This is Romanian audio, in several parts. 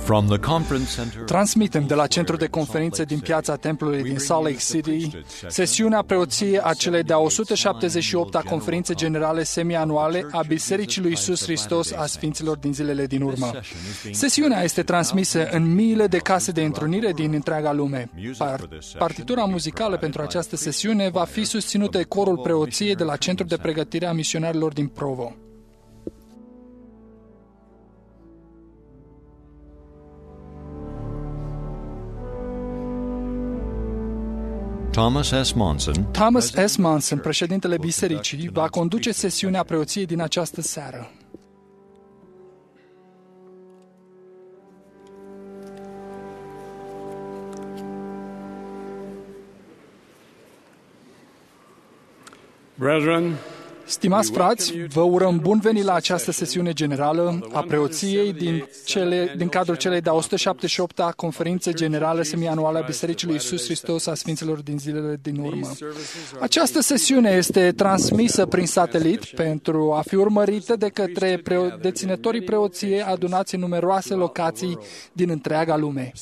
Transmitem de la Centrul de Conferințe din Piața Templului din Salt Lake City sesiunea preoției a celei de-a 178-a Conferințe Generale Semianuale a Bisericii lui Iisus Hristos a Sfinților din zilele din urmă. Sesiunea este transmisă în miile de case de întrunire din întreaga lume. Partitura muzicală pentru această sesiune va fi susținută de corul preoției de la Centrul de Pregătire a Misionarilor din Provo. Thomas S. Monson, președintele bisericii, va conduce sesiunea preoției din această seară. Brethren, stimați frați, vă urăm bun venit la această sesiune generală a preoției din cadrul celei de-a 178-a Conferințe Generale Semianuale a Bisericii lui Iisus Hristos a Sfinților din zilele din urmă. Această sesiune este transmisă prin satelit pentru a fi urmărită de către deținătorii preoției adunați în numeroase locații din întreaga lume.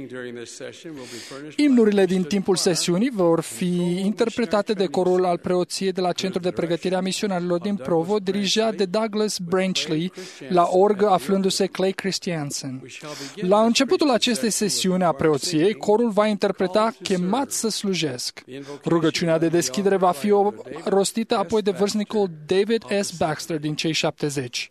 Imnurile din timpul sesiunii vor fi interpretate de corul al preoției de la Centrul de Pregătire a Misionarilor din Provo, dirijat de Douglas Branchley, la orgă aflându-se Clay Christiansen. La începutul acestei sesiuni a preoției, corul va interpreta Chemat să slujesc. Rugăciunea de deschidere va fi rostită apoi de vârstnicul David S. Baxter din cei 70.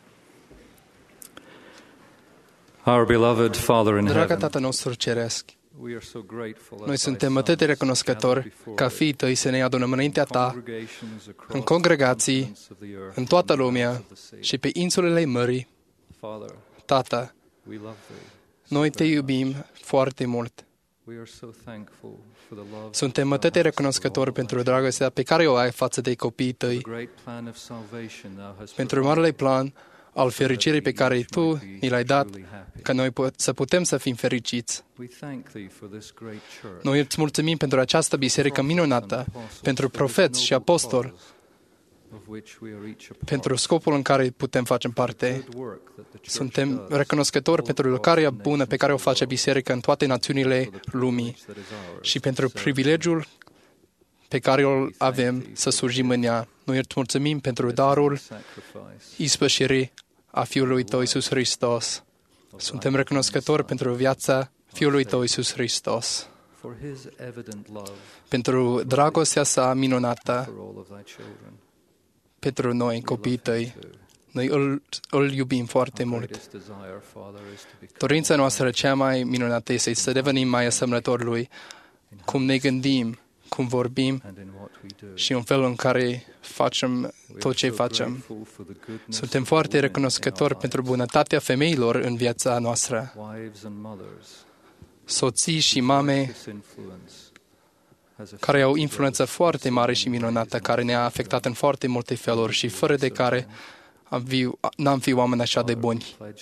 Our beloved Father in Dragă heaven, Tatăl nostru ceresc, Noi suntem atât de recunoscători ca fiii tăi să ne adunăm înaintea ta, în congregații, în toată lumea și pe insulele mării. Tată, noi te iubim foarte mult. Suntem atât de recunoscători pentru dragostea pe care o ai față de copiii tăi, pentru marele plan al fericirii pe care tu ni l-ai dat, ca noi să putem să fim fericiți. Noi îți mulțumim pentru această biserică minunată, pentru profeți și apostoli, pentru scopul în care putem face parte. Suntem recunoscători pentru lucrarea bună pe care o face biserica în toate națiunile lumii și pentru privilegiul pe care îl avem să slujim în ea. Noi îți mulțumim pentru darul ispășirii a Fiului Tău, Iisus Hristos. Suntem recunoscători pentru viața Fiului Tău, Iisus Hristos, pentru dragostea sa minunată pentru noi, copiii Tăi. Noi îl iubim foarte mult. Dorința noastră cea mai minunată este să devenim mai asemănători Lui, cum ne gândim, cum vorbim și în felul în care facem tot ce facem. Suntem foarte recunoscători pentru bunătatea femeilor în viața noastră, soții și mame care au influență foarte mare și minunată, care ne-a afectat în foarte multe feluri și fără de care n-am fi oameni așa de buni.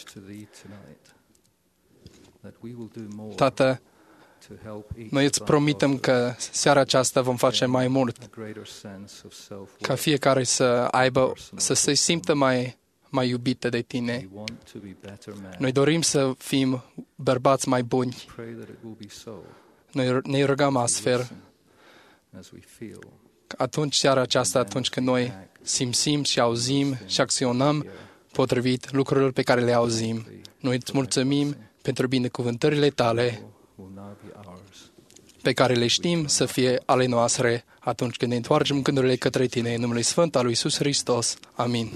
Tată, noi îți promitem că seara aceasta vom face mai mult, ca fiecare să se simtă mai iubită de Tine. Noi dorim să fim bărbați mai buni. Noi ne rugăm astfel. Atunci, seara aceasta, atunci când noi simțim și auzim și acționăm potrivit lucrurilor pe care le auzim, noi îți mulțumim pentru binecuvântările Tale pe care le știm să fie ale noastre atunci când ne întoarcem gândurile către Tine, în numele Sfânt al lui Iisus Hristos. Amin.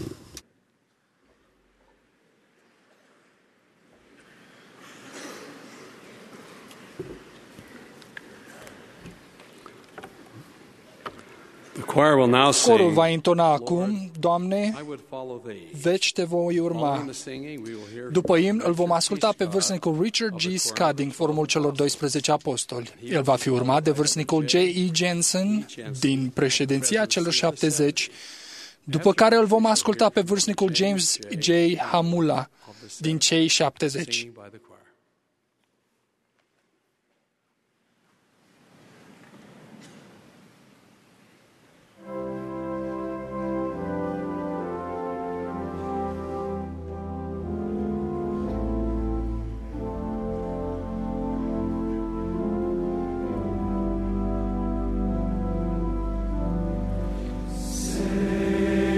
Corul va intona acum, Doamne, veci te voi urma. După imn îl vom asculta pe vârstnicul Richard G. Scudding, Forumul celor 12 apostoli. El va fi urmat de vârstnicul J. E. Jensen din președinția celor 70, după care îl vom asculta pe vârstnicul James J. Hamula din cei 70.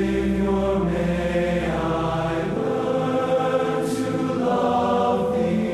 Savior, may I learn to love Thee.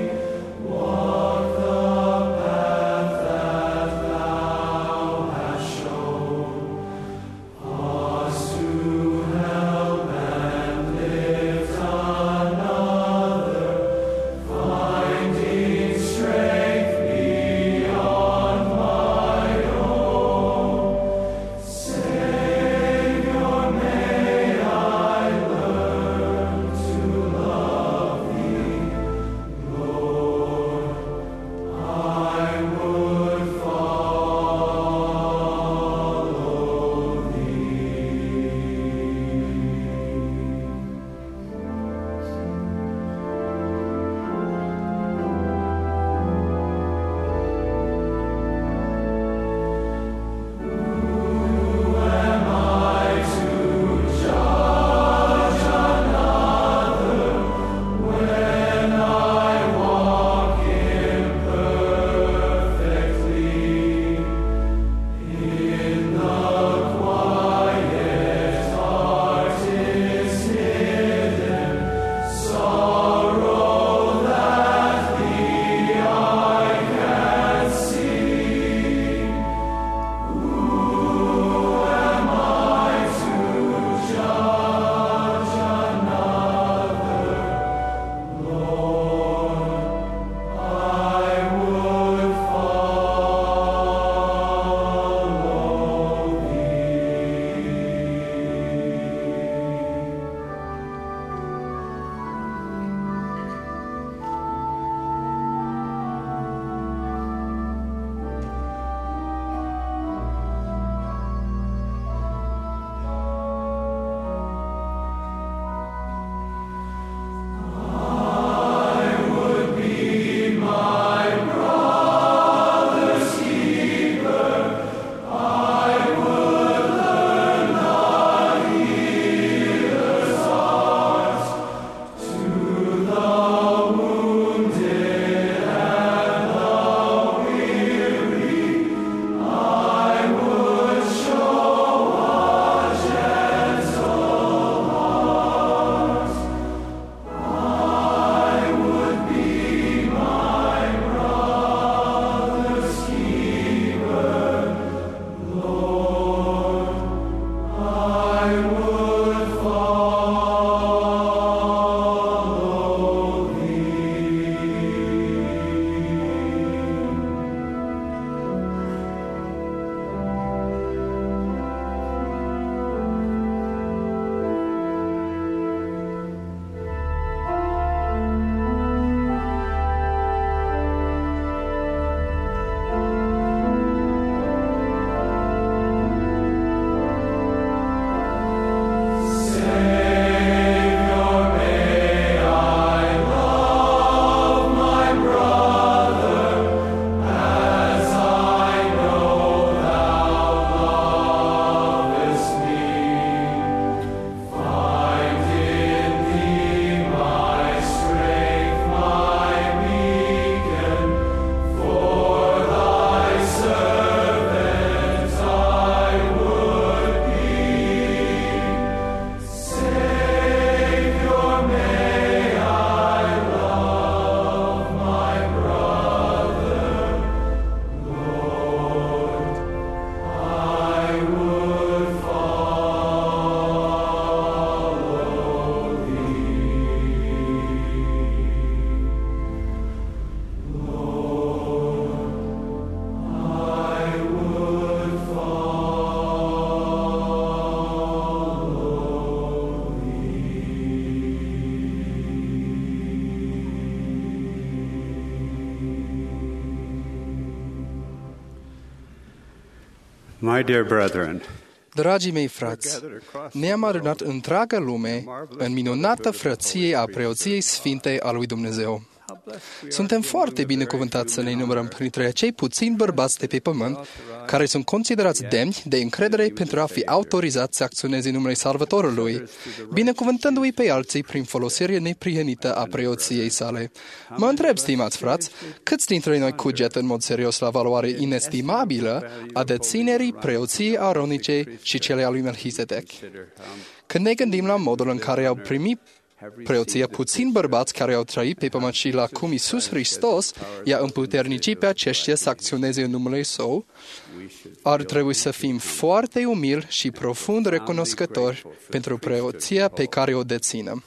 My dear brethren, Dragii mei frați, ne-am adunat întreaga lume în minunată frăție a preoției sfinte a lui Dumnezeu. Suntem foarte binecuvântați să ne numărăm printre acei puțini bărbați de pe pământ care sunt considerați demni de încredere pentru a fi autorizați să acționeze în numele Salvatorului, binecuvântându-i pe alții prin folosirea neprihănită a preoției sale. Mă întreb, stimați frați, câți dintre noi cugetă în mod serios la valoare inestimabilă a deținerii preoției aronice și cele a lui Melchizedek? Când ne gândim la modul în care au primit preoția puțini bărbați care au trăit pe pământ și la cum Iisus Hristos i-a împuternicit pe aceștia să acționeze în numele Său, ar trebui să fim foarte umili și profund recunoscători pentru preoția pe care o deținem.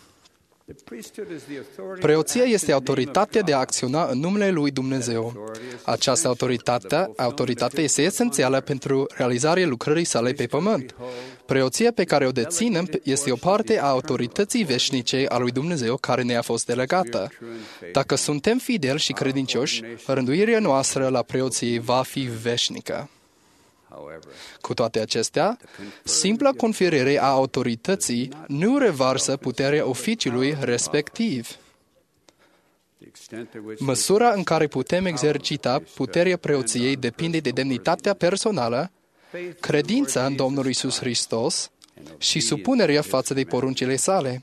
Preoția este autoritatea de a acționa în numele lui Dumnezeu. Această autoritate este esențială pentru realizarea lucrării sale pe pământ. Preoția pe care o deținem este o parte a autorității veșnice a lui Dumnezeu care ne-a fost delegată. Dacă suntem fideli și credincioși, rânduirea noastră la preoție va fi veșnică. Cu toate acestea, simpla conferire a autorității nu revarsă puterea oficiului respectiv. Măsura în care putem exercita puterea preoției depinde de demnitatea personală, credința în Domnul Iisus Hristos și supunerea față de poruncile sale.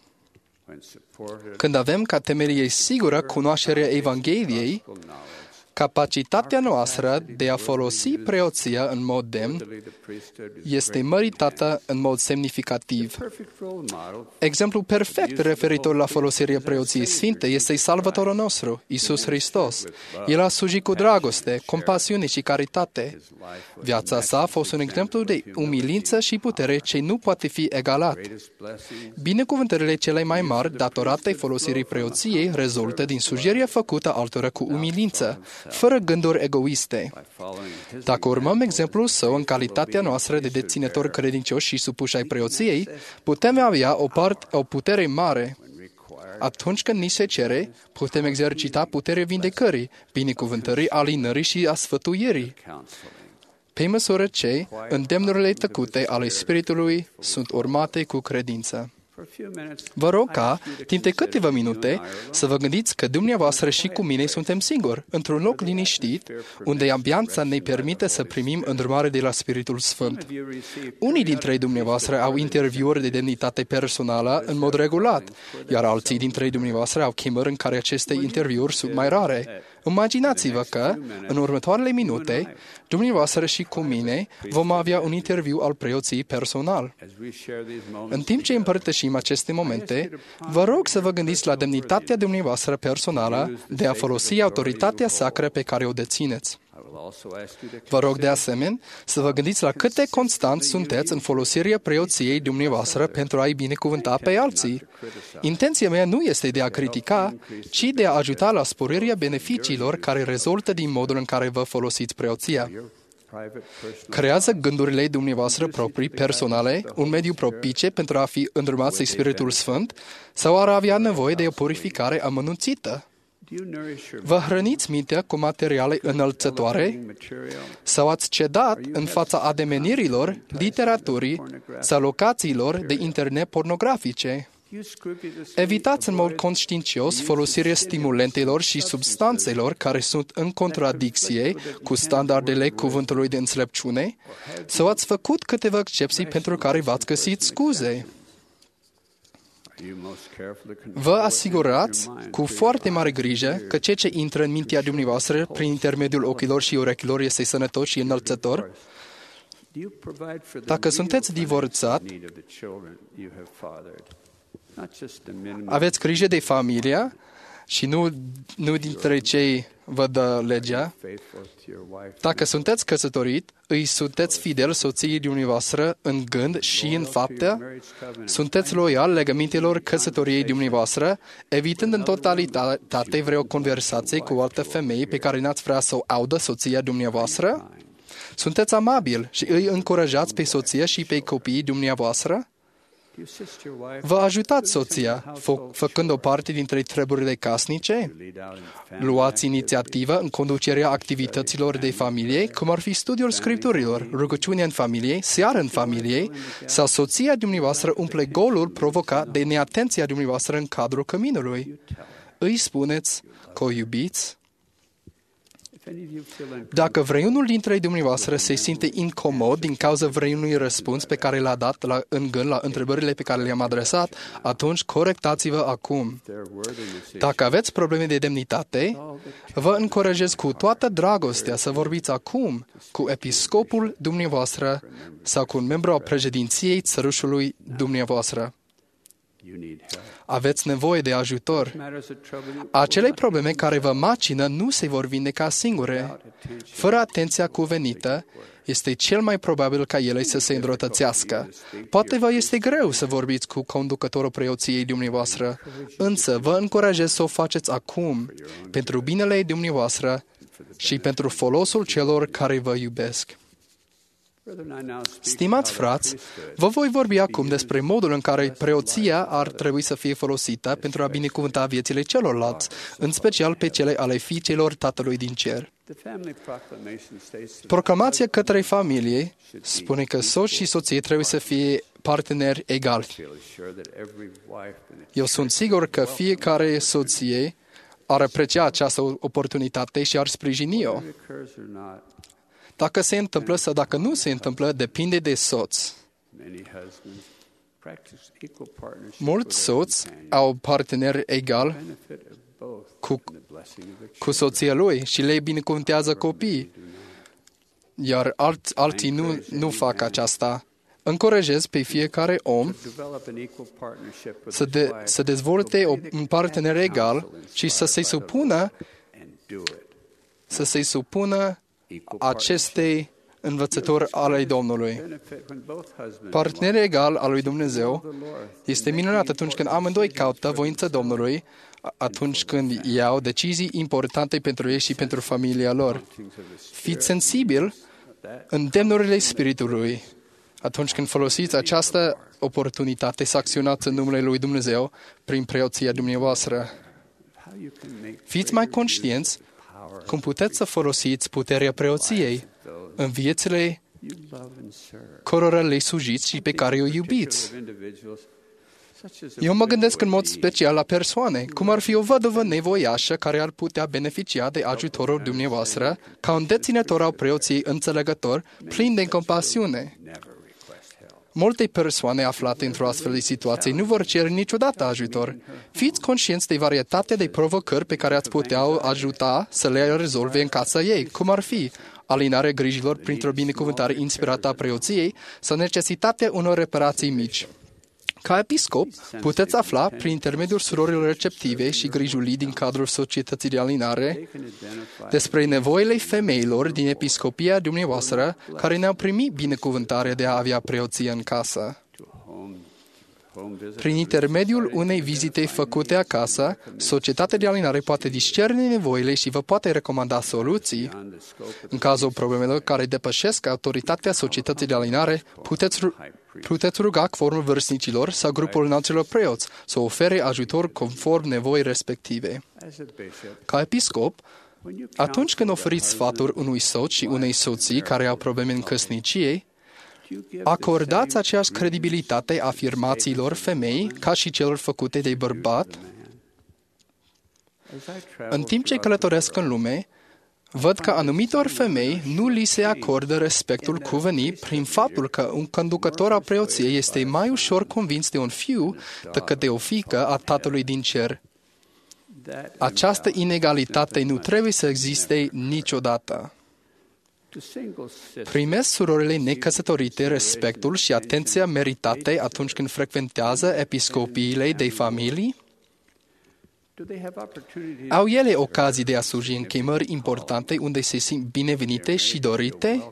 Când avem ca temelie sigură cunoașterea Evangheliei, capacitatea noastră de a folosi preoția în mod demn este măritată în mod semnificativ. Exemplul perfect referitor la folosirea preoției sfinte este Salvatorul nostru, Iisus Hristos. El a slujit cu dragoste, compasiune și caritate. Viața sa a fost un exemplu de umilință și putere ce nu poate fi egalat. Binecuvântările cele mai mari datorate folosirii preoției rezultă din slujirea făcută altora cu umilință, fără gânduri egoiste. Dacă urmăm exemplul său în calitatea noastră de deținători credincioși și supuși ai preoției, putem avea o putere mare. Atunci când ni se cere, putem exercita puterea vindecării, binecuvântării, alinării și a sfătuirii. Pe măsură ce îndemnurile tăcute ale Spiritului sunt urmate cu credință. Vă rog ca, timp de câteva minute, să vă gândiți că dumneavoastră și cu mine suntem singuri, într-un loc liniștit, unde ambianța ne permite să primim îndrumare de la Spiritul Sfânt. Unii dintre dumneavoastră au interviuri de demnitate personală în mod regulat, iar alții dintre dumneavoastră au chemări în care aceste interviuri sunt mai rare. Imaginați-vă că, în următoarele minute, dumneavoastră și cu mine vom avea un interviu al preoției personal. În timp ce împărtășim aceste momente, vă rog să vă gândiți la demnitatea dumneavoastră personală de a folosi autoritatea sacră pe care o dețineți. Vă rog de asemenea să vă gândiți la cât de constant sunteți în folosirea preoției dumneavoastră pentru a-i binecuvânta pe alții. Intenția mea nu este de a critica, ci de a ajuta la sporirea beneficiilor care rezultă din modul în care vă folosiți preoția. Creează gândurile dumneavoastră proprii, personale, un mediu propice pentru a fi îndrumați de Spiritul Sfânt sau ar avea nevoie de o purificare amănunțită? Vă hrăniți mintea cu materiale înălțătoare sau ați cedat în fața ademenirilor, literaturii sau locațiilor de internet pornografice? Evitați în mod conștiincios folosirea stimulentelor și substanțelor care sunt în contradicție cu standardele cuvântului de înțelepciune sau ați făcut câteva excepții pentru care v-ați găsit scuze? Vă asigurați cu foarte mare grijă că ceea ce intră în mintea dumneavoastră prin intermediul ochilor și urechilor este sănătos și înălțător? Dacă sunteți divorțat, aveți grijă de familia și nu dintre cei vă dă legea. Dacă sunteți căsătorit, îi sunteți fidel soției dumneavoastră în gând și în faptă? Sunteți loial legămintelor căsătoriei dumneavoastră, evitând în totalitate vreo conversație cu o altă femeie pe care n-ați vrea să o audă soția dumneavoastră? Sunteți amabil și îi încurajați pe soție și pe copiii dumneavoastră? Vă ajutați soția, făcând o parte dintre treburile casnice? Luați inițiativă în conducerea activităților de familie, cum ar fi studiul scripturilor, rugăciunea în familie, seară în familie, sau soția dumneavoastră umple golul provocat de neatenția dumneavoastră în cadrul căminului. Îi spuneți că o iubiți? Dacă vreunul dintre dumneavoastră se simte incomod din cauza vreunui răspuns pe care l-a dat în gând la întrebările pe care le-am adresat, atunci corectați-vă acum. Dacă aveți probleme de demnitate, vă încurajez cu toată dragostea să vorbiți acum cu episcopul dumneavoastră sau cu un membru al președinției țărușului dumneavoastră. Aveți nevoie de ajutor. Acele probleme care vă macină nu se vor vindeca singure. Fără atenția cuvenită, este cel mai probabil ca ele să se înrăutățească. Poate vă este greu să vorbiți cu conducătorul preoției dumneavoastră, însă vă încurajez să o faceți acum, pentru binele dumneavoastră și pentru folosul celor care vă iubesc. Stimați frați, vă voi vorbi acum despre modul în care preoția ar trebui să fie folosită pentru a binecuvânta viețile celorlalți, în special pe cele ale fiicelor Tatălui din Cer. Proclamația către familie spune că soț și soție trebuie să fie parteneri egali. Eu sunt sigur că fiecare soție ar aprecia această oportunitate și ar sprijini-o. Dacă se întâmplă sau dacă nu se întâmplă, depinde de soț. Mulți soți au parteneri egal cu soția lui și le binecuvântează copiii, iar alții nu fac aceasta. Încurajez pe fiecare om să dezvolte un partener egal și să se supună acestei învățături ale Domnului. Partenerul egal al lui Dumnezeu este minunat atunci când amândoi caută voința Domnului, atunci când iau decizii importante pentru ei și pentru familia lor. Fiți sensibil în demnurile Spiritului. Atunci când folosiți această oportunitate să acționați în numele lui Dumnezeu prin preoția dumneavoastră. Fiți mai conștienți cum puteți să folosiți puterea preoției în viețile cărora le slujiți și pe care o iubiți. Eu mă gândesc în mod special la persoane, cum ar fi o văduvă nevoiașă care ar putea beneficia de ajutorul dumneavoastră ca un deținător al preoției înțelegător, plin de compasiune. Multe persoane aflate într-o astfel de situație nu vor cere niciodată ajutor. Fiți conștienți de varietatea de provocări pe care ați putea ajuta să le rezolve în casa ei, cum ar fi alinarea grijilor printr-o binecuvântare inspirată a preoției sau necesitatea unor reparații mici. Ca episcop, puteți afla, prin intermediul surorilor receptive și grijulii din cadrul societății de alinare, despre nevoile femeilor din episcopia dumneavoastră care ne-au primit binecuvântarea de a avea preoție în casă. Prin intermediul unei vizite făcute acasă, societatea de alinare poate discerne nevoile și vă poate recomanda soluții. În cazul problemelor care depășesc autoritatea societății de alinare, puteți ruga formul vârstnicilor sau grupul înalților preoți să ofere ajutor conform nevoii respective. Ca episcop, atunci când oferiți sfaturi unui soț și unei soții care au probleme în căsnicie, acordați aceeași credibilitate afirmațiilor femei ca și celor făcute de bărbat. În timp ce călătoresc în lume, văd că anumitor femei nu li se acordă respectul cuvenit prin faptul că un conducător al preoției este mai ușor convins de un fiu decât de o fiică a Tatălui din Cer. Această inegalitate nu trebuie să existe niciodată. Primesc surorile necăsătorite respectul și atenția meritate atunci când frecventează episcopiile de familii? Au ele ocazii de a sluji în chemări importante unde se simt binevenite și dorite?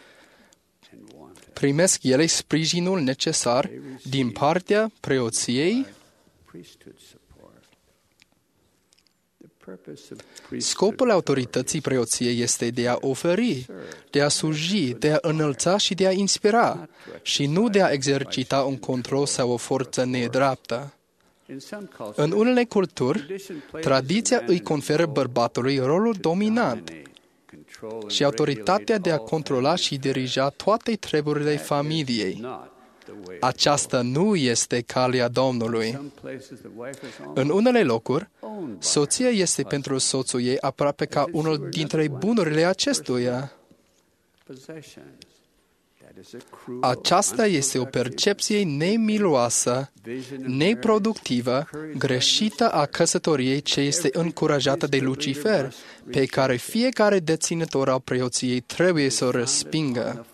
Primesc ele sprijinul necesar din partea preoției? Scopul autorității preoției este de a oferi, de a sluji, de a înălța și de a inspira, și nu de a exercita un control sau o forță nedreaptă. În unele culturi, tradiția îi conferă bărbatului rolul dominant și autoritatea de a controla și dirija toate treburile familiei. Aceasta nu este calea Domnului. În unele locuri, soția este pentru soțul ei aproape ca unul dintre bunurile acestuia. Aceasta este o percepție nemiloasă, neproductivă, greșită a căsătoriei ce este încurajată de Lucifer, pe care fiecare deținător al preoției trebuie să o respingă.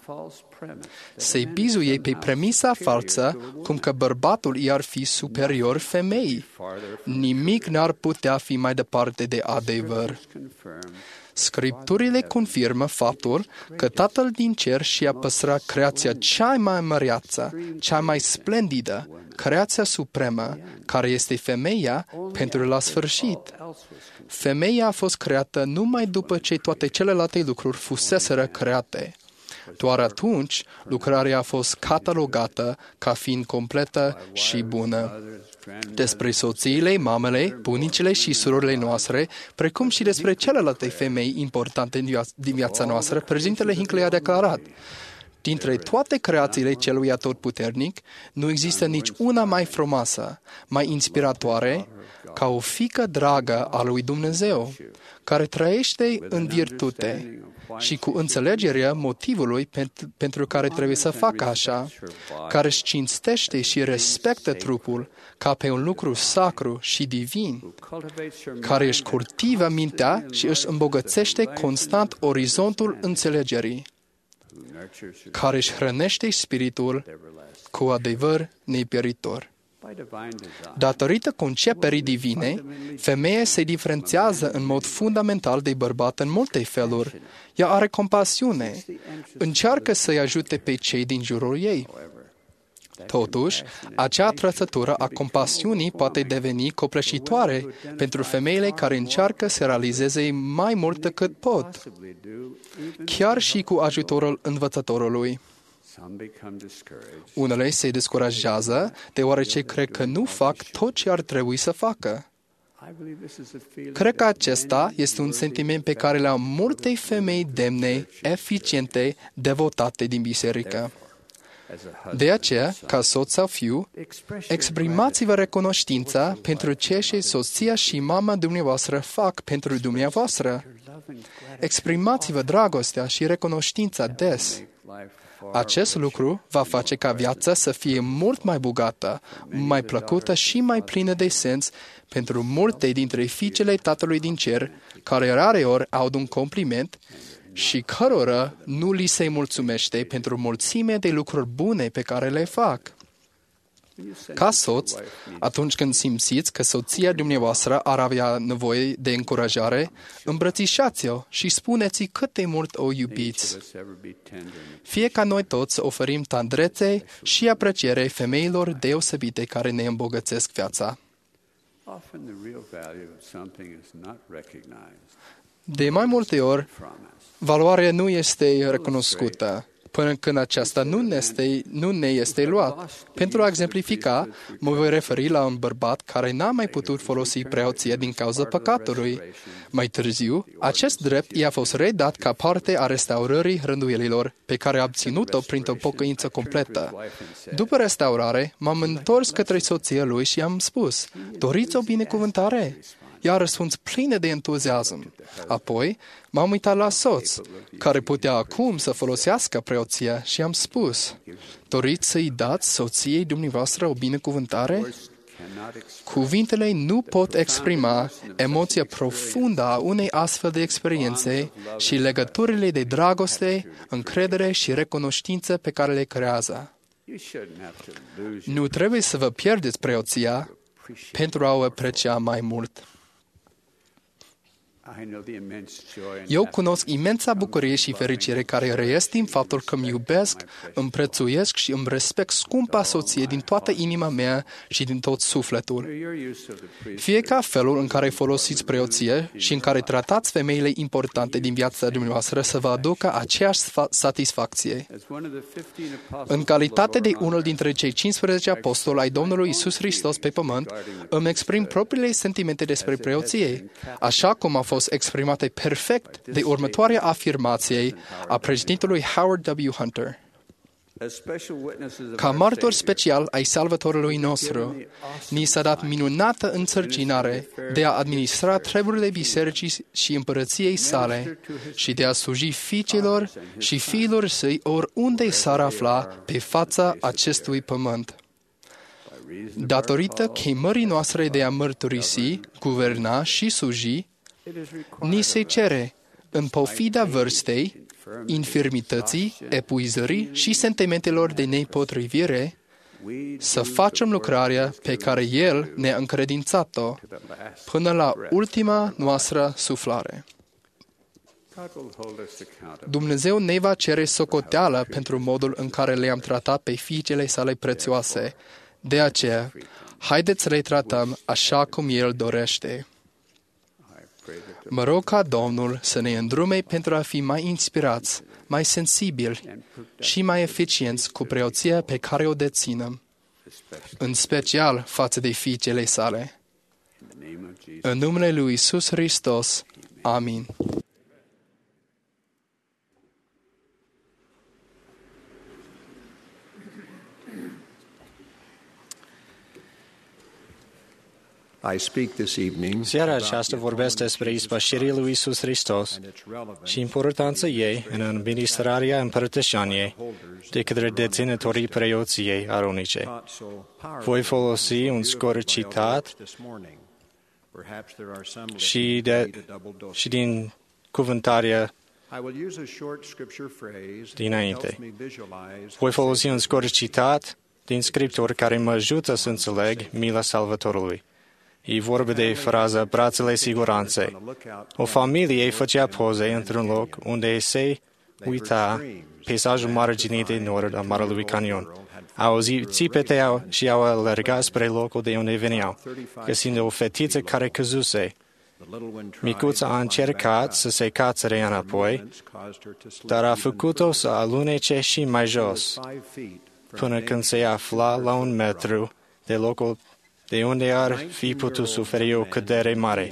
Se bizuie pe premisa falsă cum că bărbatul i-ar fi superior femeii. Nimic n-ar putea fi mai departe de adevăr. Scripturile confirmă faptul că Tatăl din cer și-a păstrat creația cea mai măreață, cea mai splendidă, creația supremă, care este femeia, pentru la sfârșit. Femeia a fost creată numai după ce toate celelalte lucruri fuseseră create. Doar atunci, lucrarea a fost catalogată ca fiind completă și bună. Despre soțiile, mamele, bunicile și surorile noastre, precum și despre celelalte femei importante din viața noastră, Părintele Hinckley a declarat: dintre toate creațiile celui atotputernic, nu există nici una mai frumoasă, mai inspiratoare, ca o fiică dragă a lui Dumnezeu, care trăiește în virtute și cu înțelegerea motivului pentru care trebuie să facă așa, care își cinstește și respectă trupul ca pe un lucru sacru și divin, care își cultivă mintea și își îmbogățește constant orizontul înțelegerii, care își hrănește spiritul cu adevăr nepieritor. Datorită conceperii divine, femeia se diferențiază în mod fundamental de bărbat în multe feluri. Ea are compasiune, încearcă să-i ajute pe cei din jurul ei. Totuși, acea trăsătură a compasiunii poate deveni copleșitoare pentru femeile care încearcă să realizeze mai mult decât pot, chiar și cu ajutorul învățătorului. Unele se descurajează deoarece cred că nu fac tot ce ar trebui să facă. Cred că acesta este un sentiment pe care le-au multe femei demne, eficiente, devotate din biserică. De aceea, ca soț sau fiu, exprimați-vă recunoștința pentru ceea ce soția și mama dumneavoastră fac pentru dumneavoastră. Exprimați-vă dragostea și recunoștința des. Acest lucru va face ca viața să fie mult mai bogată, mai plăcută și mai plină de sens pentru multe dintre fiicele Tatălui din Cer, care rareori au un compliment și cărora nu li se mulțumește pentru mulțimea de lucruri bune pe care le fac. Ca soț, atunci când simțiți că soția dumneavoastră ar avea nevoie de încurajare, îmbrățișați-o și spuneți cât de mult o iubiți. Fie ca noi toți să oferim tandrețe și apreciere femeilor deosebite care ne îmbogățesc viața. De mai multe ori, valoarea nu este recunoscută până când aceasta nu ne este luat. Pentru a exemplifica, mă voi referi la un bărbat care n-a mai putut folosi preoția din cauza păcatului. Mai târziu, acest drept i-a fost redat ca parte a restaurării rânduielilor, pe care a obținut-o printr-o pocăință completă. După restaurare, m-am întors către soția lui și am spus: doriți o binecuvântare? Ea a răspuns plină de entuziasm. Apoi m-am uitat la soț, care putea acum să folosească preoția, și am spus: doriți să-i dați soției dumneavoastră o binecuvântare? Cuvintele nu pot exprima emoția profundă a unei astfel de experiențe și legăturile de dragoste, încredere și recunoștință pe care le creează. Nu trebuie să vă pierdeți preoția pentru a o aprecia mai mult. Eu cunosc imensa bucurie și fericire care reiesc din faptul că îmi iubesc, îmi prețuiesc și îmi respect scumpa soție din toată inima mea și din tot sufletul. Fie ca felul în care folosiți preoție și în care tratați femeile importante din viața dumneavoastră să vă aducă aceeași satisfacție. În calitate de unul dintre cei 15 apostoli ai Domnului Iisus Hristos pe pământ, îmi exprim propriile sentimente despre preoție, așa cum a fost exprimate perfect de următoarea afirmație a președintelui Howard W. Hunter. Ca martor special ai Salvatorului nostru, ni s-a dat minunată însărcinare de a administra treburile bisericii și împărăției sale și de a sluji fiicilor și fiilor săi oriunde s-ar afla pe fața acestui pământ. Datorită chemării noastre de a mărturisi, guverna și sluji, ni se cere, în pofida vârstei, infirmității, epuizării și sentimentelor de nepotrivire, să facem lucrarea pe care El ne-a încredințat-o până la ultima noastră suflare. Dumnezeu ne va cere socoteală pentru modul în care le-am tratat pe fiicele sale prețioase. De aceea, haideți să le tratăm așa cum El dorește. Mă rog ca Domnul să ne îndrume pentru a fi mai inspirați, mai sensibili și mai eficienți cu preoția pe care o deținem, în special față de fiicele sale. În numele lui Iisus Hristos. Amin. Seara aceasta vorbesc despre ispășirea lui Iisus Hristos și importanța ei în administrarea împărtășaniei de către deținătorii preoției aronice. Voi folosi un scurt citat și din cuvântarea dinainte. Voi folosi un scurt citat din Scripturi care mă ajută să înțeleg mila Salvatorului. E vorba de fraza brațele siguranței. O familie făcea poze într-un loc unde se uita peisajul marginii de nord a Marelui Canion. Au auzit țipete și au alergat spre locul de unde veneau, găsind o fetiță care căzuse. Micuța a încercat să se cațere înapoi, dar a făcut-o să alunece și mai jos, până când se afla la 1 metru de locul de unde ar fi putut suferi o cădere mare.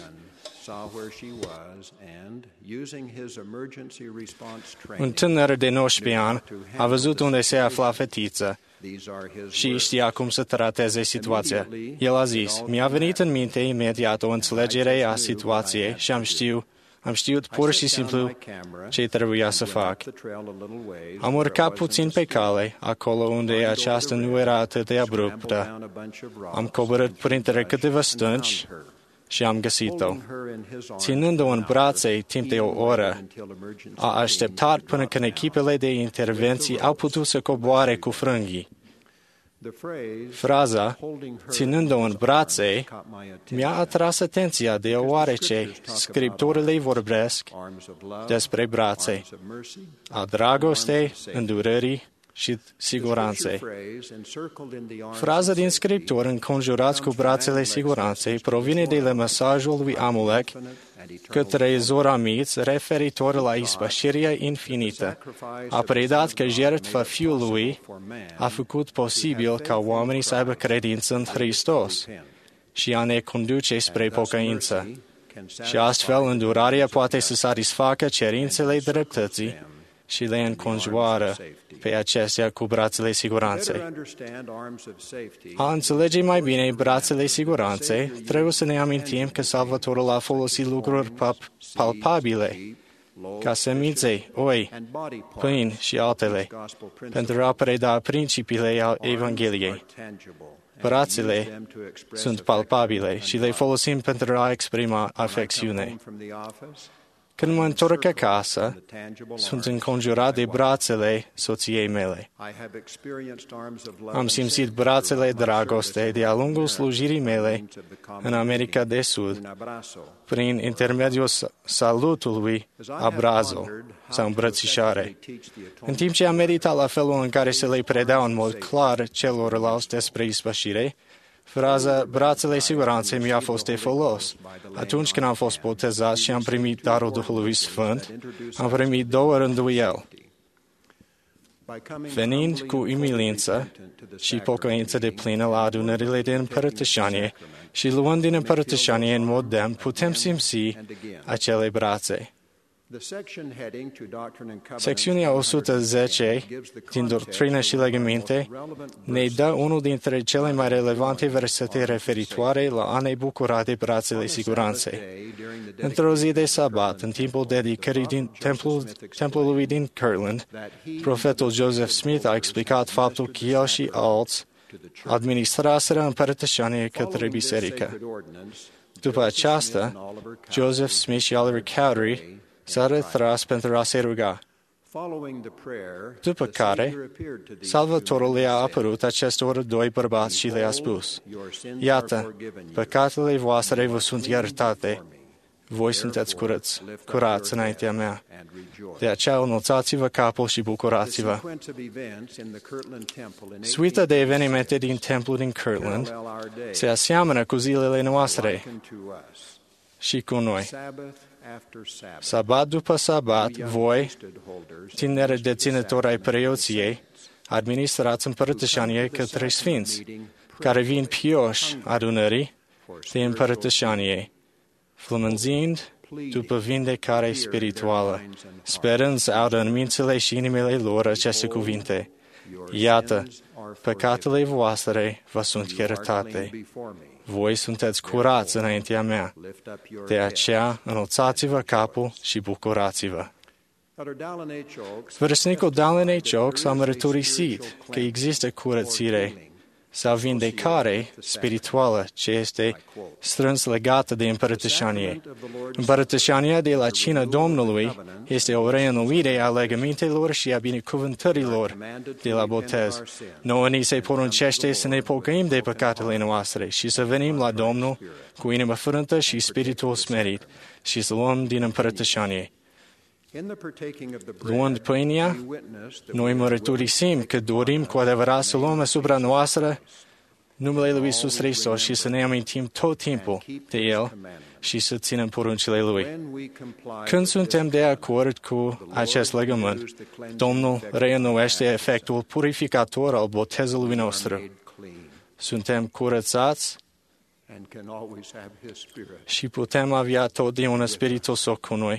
Un tânăr de 19 ani a văzut unde se afla fetița și știa cum să trateze situația. El a zis, mi-a venit în minte imediat o înțelegere a situației și am știut pur și simplu ce trebuia să fac. Am urcat puțin pe cale, acolo unde aceasta nu era atât de abruptă. Am coborât printre câteva stânci și am găsit-o. Ținând-o în brațe timp de o oră, a așteptat până când echipele de intervenții au putut să coboare cu frânghii. Fraza, ținând-o în brațe, mi-a atras atenția deoarece Scripturile vorbesc despre brațe, a dragostei, îndurării și siguranței. Fraza din Scriptură, înconjurați cu brațele siguranței, provine de la mesajul lui Amulek către zoramiți referitor la ispășirea infinită. A predat că jertfa Fiului a făcut posibil ca oamenii să aibă credință în Hristos și a ne conduce spre pocăință. Și astfel îndurarea poate să satisfacă cerințele dreptății și le înconjoară pe acestea cu brațele siguranței. A înțelege mai bine brațele siguranței, trebuie să ne amintim că Salvatorul a folosit lucruri palpabile, ca semințe, oi, pâini și altele, pentru a preda principiile Evangheliei. Brațele sunt palpabile și le folosim pentru a exprima afecțiune. Când mă întorc acasă, sunt înconjurat de brațele soției mele. Am simțit brațele dragostei de-a lungul slujirii mele în America de Sud, prin intermediul salutului abrazo sau îmbrățișare. În timp ce am meditat la felul în care se le predau în mod clar celorlalți despre ispășire, fraza brațele siguranței mi-a fost de folos. Atunci când am fost botezat și am primit darul Duhului Sfânt, am primit două rânduieli. Venind cu umilință și pocăință de plină la adunările de împărătășanie și luând din împărătășanie în mod demn, putem simți acele brațe. Secțiunea 110 din Doctrină și Legăminte ne dă unul dintre cele mai relevante versete referitoare la a ne bucura de brațele siguranței. Într-o zi de sabat, în timpul dedicării din templului din Kirtland, profetul Joseph Smith a explicat faptul că el și alți administraseră împărătășanie către biserică. După aceasta, Joseph Smith și Oliver Cowdery s-a retras pentru a se ruga. După care, Salvatorul le-a apărut acestor doi bărbați și le-a spus: Iată, păcatele voastre vă sunt iertate, voi sunteți curați înaintea mea. De aceea înălțați-vă capul și bucurați-vă. Suita de evenimente din templul din Kirtland se aseamănă cu zilele noastre și cu noi. Sabat după sabat, voi, tineri deținători ai preoției, administrați împărătășanie către sfinți, care vin pioși adunării de împărătășanie, flămânzind după vindecare spirituală, sperând să audă în mințile și inimile lor aceste cuvinte: Iată, păcatele voastre vă sunt iertate. Voi sunteți curați înaintea mea. De aceea, înălțați-vă capul și bucurați-vă. Vârstnicul Dallin H. Oaks a mărturisit că există curățire sau vindecare spirituală ce este strâns legată de împărătășanie. Împărătășania de la cină Domnului este o reînnoire a legămintelor și a binecuvântărilor de la botez. Nouă ni se poruncește să ne pocăim de păcatele noastre și să venim la Domnul cu inimă frântă și spiritul smerit și să luăm din împărătășanie. Luând pâinea, noi mărturisim că dorim cu adevărat să luăm asupra noastră numele Lui Iisus Hristos și să ne amintim tot timpul de El și să ținem poruncile Lui. Când suntem de acord cu acest legământ, Domnul reînnoiește efectul purificator al botezului nostru. Suntem curățați și putem avea totdeauna Spiritul Său cu noi.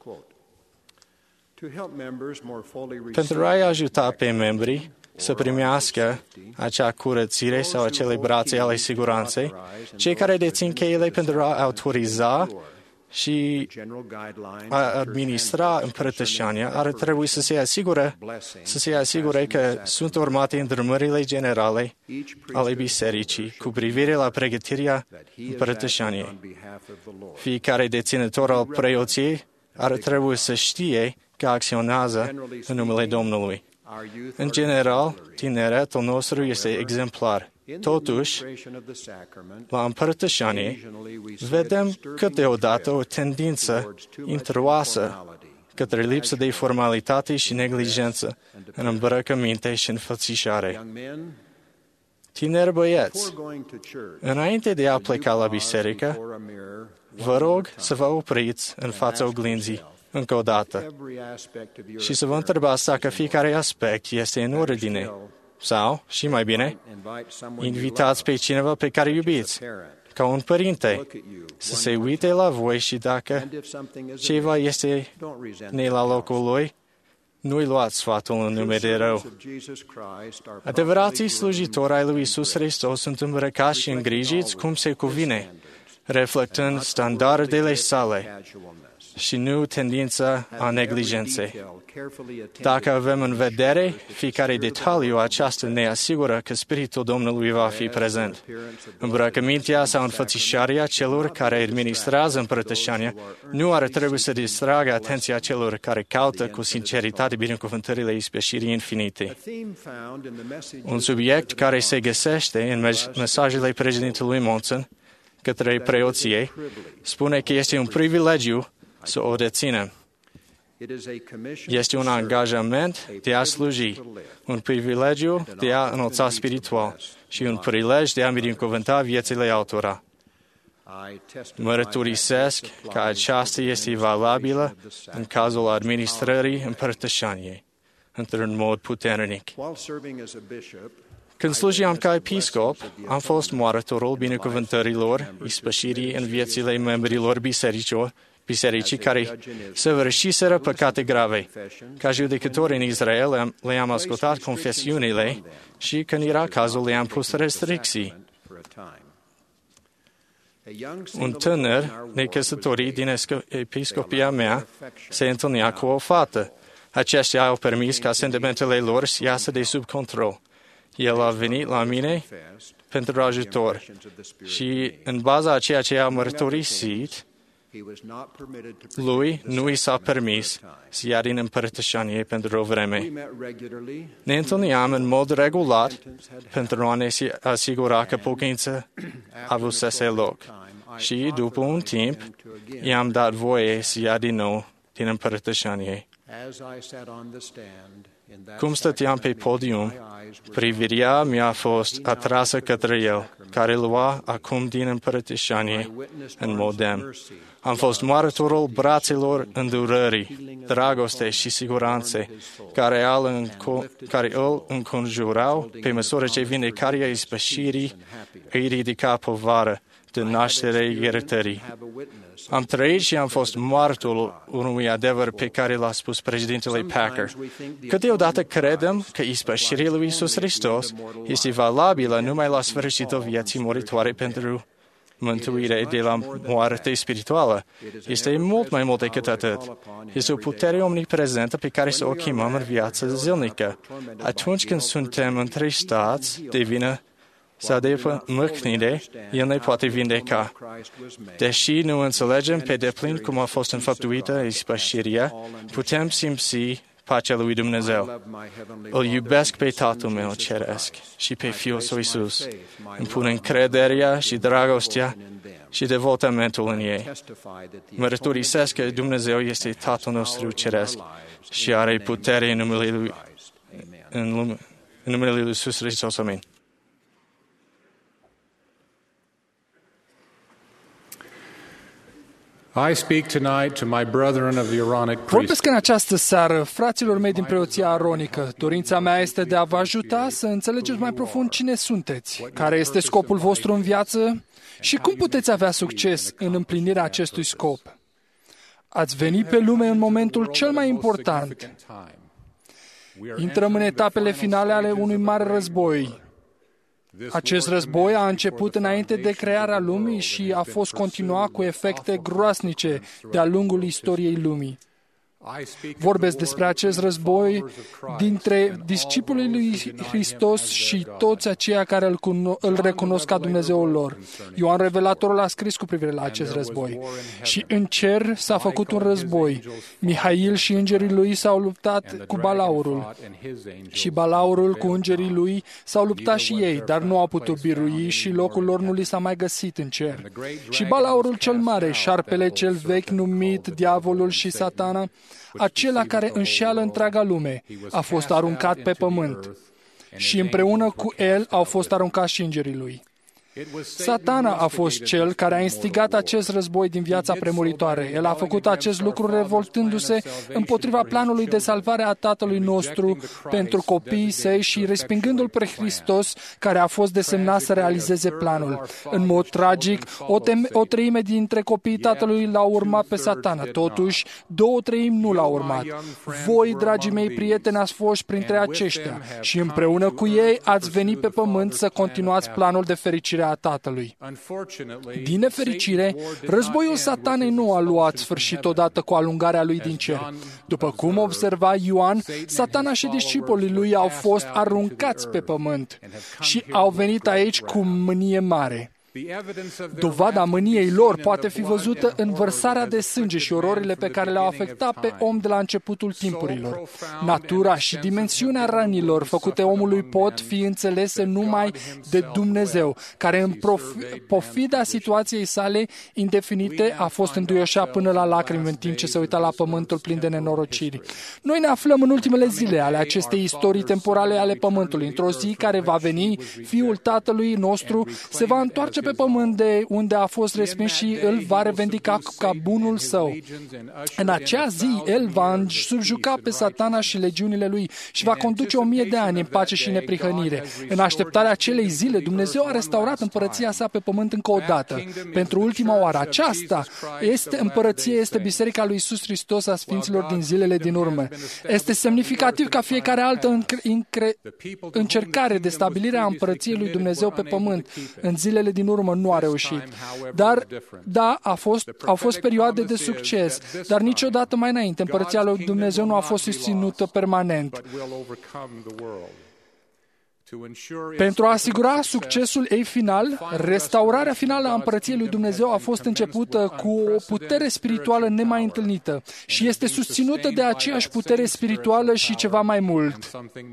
Pentru a-i ajuta pe membrii să primească acea curățire sau acele brațe ale siguranței, cei care dețin cheile pentru a autoriza și a administra împărătășania ar trebui să se asigure că sunt urmate îndrumările generale ale bisericii cu privire la pregătirea împărătășaniei. Fiecare deținător al preoției ar trebui să știe că acționează în numele Domnului. În general, tineretul nostru este exemplar. Totuși, la împărătășanie, vedem câteodată o tendință introasă către lipsă de formalitate și neglijență în îmbrăcăminte și înfățișare. Tineri băieți, înainte de a pleca la biserică, vă rog să vă opriți în fața oglinzii încă o dată și să vă întrebați dacă fiecare aspect este în ordine. Sau, și mai bine, invitați pe cineva pe care iubiți, ca un părinte, să se uite la voi și dacă ceva este ne la locul lui, nu-i luați sfatul în nume de rău. Adevărații slujitori ai lui Iisus Hristos sunt îmbrăcați și îngrijiți cum se cuvine, reflectând standardele sale. și nu tendința a neglijenței. Dacă avem în vedere fiecare detaliu, aceasta ne asigură că Spiritul Domnului va fi prezent. Îmbrăcămintea sau înfățișarea celor care administrează împărtășania nu ar trebui să distragă atenția celor care caută cu sinceritate binecuvântările ispășirii infinite. Un subiect care se găsește în mesajele președintelui Monson către preoție spune că este un privilegiu să o deținem. Este un angajament de a sluji, un privilegiu de a înălța spiritual și un prilej de a binecuvânta viețile altora. Mărturisesc că aceasta este valabilă în cazul administrării împărtășaniei, într-un mod puternic. Când slujeam ca episcop, am fost martorul binecuvântărilor, ispășirii în viețile membrilor bisericii care săvârșiseră păcate grave. Ca judecător în Israel, le-am ascultat confesiunile și, când era cazul, le-am pus restricții. Un tânăr necăsătorit din episcopia mea se întâlnea cu o fată. Aceștia au permis ca sentimentele lor să iasă de sub control. El a venit la mine pentru ajutor și, în baza a ceea ce a mărturisit, lui nu i s-a permis să ia din împărtășanie pentru o vreme. Ne întâlneam în mod regulat pentru a ne asigura că pocăința avusese loc. Și, după un timp, i-am dat voie să ia din nou din împărtășanie. Cum stăteam pe podium, privirea mi-a fost atrasă către el, care lua acum din împărtășanie în mod demn. Am fost martorul brațelor îndurării, dragostei și siguranței, care îl înconjurau pe măsură ce vindecarea ispășirii îi ridica povară de naștere iertării. Am trăit și am fost martorul unui adevăr pe care l-a spus președintele Packer. Câteodată credem că ispășirea lui Iisus Hristos este valabilă numai la sfârșitul vieții moritoare pentru mântuire de la moarte spirituală. Este mult mai mult decât atât. Este o putere omniprezentă pe care să o chemăm în viața zilnică. Atunci când suntem întristați de vină sau de mâhnire, El ne poate vindeca. Deși nu înțelegem pe deplin cum a fost înfăptuită ispășirea, putem simți pacea lui Dumnezeu. Îl iubesc pe Tatăl meu ceresc și pe Fiul Său Iisus. Îmi pun încrederea și dragostea și devotamentul în ei. Mărturisesc că Dumnezeu este Tatăl nostru ceresc și are putere în numele Lui, în numele Lui Iisus Hristos. Amin. I speak tonight to my brethren of the Aaronic priesthood. Vorbesc în această seară fraților mei din preoția aronică. Dorința mea este de a vă ajuta să înțelegeți mai profund cine sunteți, care este scopul vostru în viață și cum puteți avea succes în împlinirea acestui scop. Ați venit pe lume în momentul cel mai important. Intrăm în etapele finale ale unui mare război. Acest război a început înainte de crearea lumii și a fost continuat cu efecte groasnice de-a lungul istoriei lumii. Vorbesc despre acest război dintre discipolii lui Hristos și toți aceia care îl recunosc ca Dumnezeul lor. Ioan Revelatorul a scris cu privire la acest război. Și în cer s-a făcut un război. Mihail și îngerii lui s-au luptat cu Balaurul. Și Balaurul cu îngerii lui s-au luptat și ei, dar nu au putut birui și locul lor nu li s-a mai găsit în cer. Și Balaurul cel mare, șarpele cel vechi numit Diavolul și Satana, acela care înșeală întreaga lume, a fost aruncat pe pământ și împreună cu el au fost aruncați și îngerii lui. Satana a fost cel care a instigat acest război din viața premuritoare. El a făcut acest lucru revoltându-se împotriva planului de salvare a Tatălui nostru pentru copiii săi și respingându-L pe Hristos, care a fost desemnat să realizeze planul. În mod tragic, o treime dintre copiii Tatălui l-au urmat pe Satana. Totuși, 2/3 nu l-au urmat. Voi, dragii mei prieteni, ați fost printre aceștia și împreună cu ei ați venit pe pământ să continuați planul de fericire fericirea Tatălui. Din nefericire, războiul Satanei nu a luat sfârșit odată cu alungarea lui din cer. După cum observa Ioan, Satana și discipolii lui au fost aruncați pe pământ și au venit aici cu mânie mare. Dovada mâniei lor poate fi văzută în vărsarea de sânge și ororile pe care le-au afectat pe om de la începutul timpurilor. Natura și dimensiunea rănilor făcute omului pot fi înțelese numai de Dumnezeu, care în pofida situației sale indefinite a fost înduioșat până la lacrimi în timp ce se uita la pământul plin de nenorociri. Noi ne aflăm în ultimele zile ale acestei istorii temporale ale pământului. Într-o zi care va veni, Fiul Tatălui nostru se va întoarce pe pământ de unde a fost respins și îl va revendica ca bunul său. În acea zi, el va subjuga pe Satana și legiunile lui și va conduce 1000 de ani în pace și neprihănire. În așteptarea acelei zile, Dumnezeu a restaurat împărăția sa pe pământ încă o dată. Pentru ultima oară, aceasta este Biserica lui Iisus Hristos a Sfinților din zilele din urmă. Este semnificativ ca fiecare altă încercare de stabilire a împărăției lui Dumnezeu pe pământ în zilele din urmă nu a reușit. Dar, da, au fost perioade de succes, dar niciodată mai înainte împărăția lui Dumnezeu nu a fost susținută permanent. Pentru a asigura succesul ei final, restaurarea finală a împărăției lui Dumnezeu a fost începută cu o putere spirituală nemai întâlnită și este susținută de aceeași putere spirituală și ceva mai mult.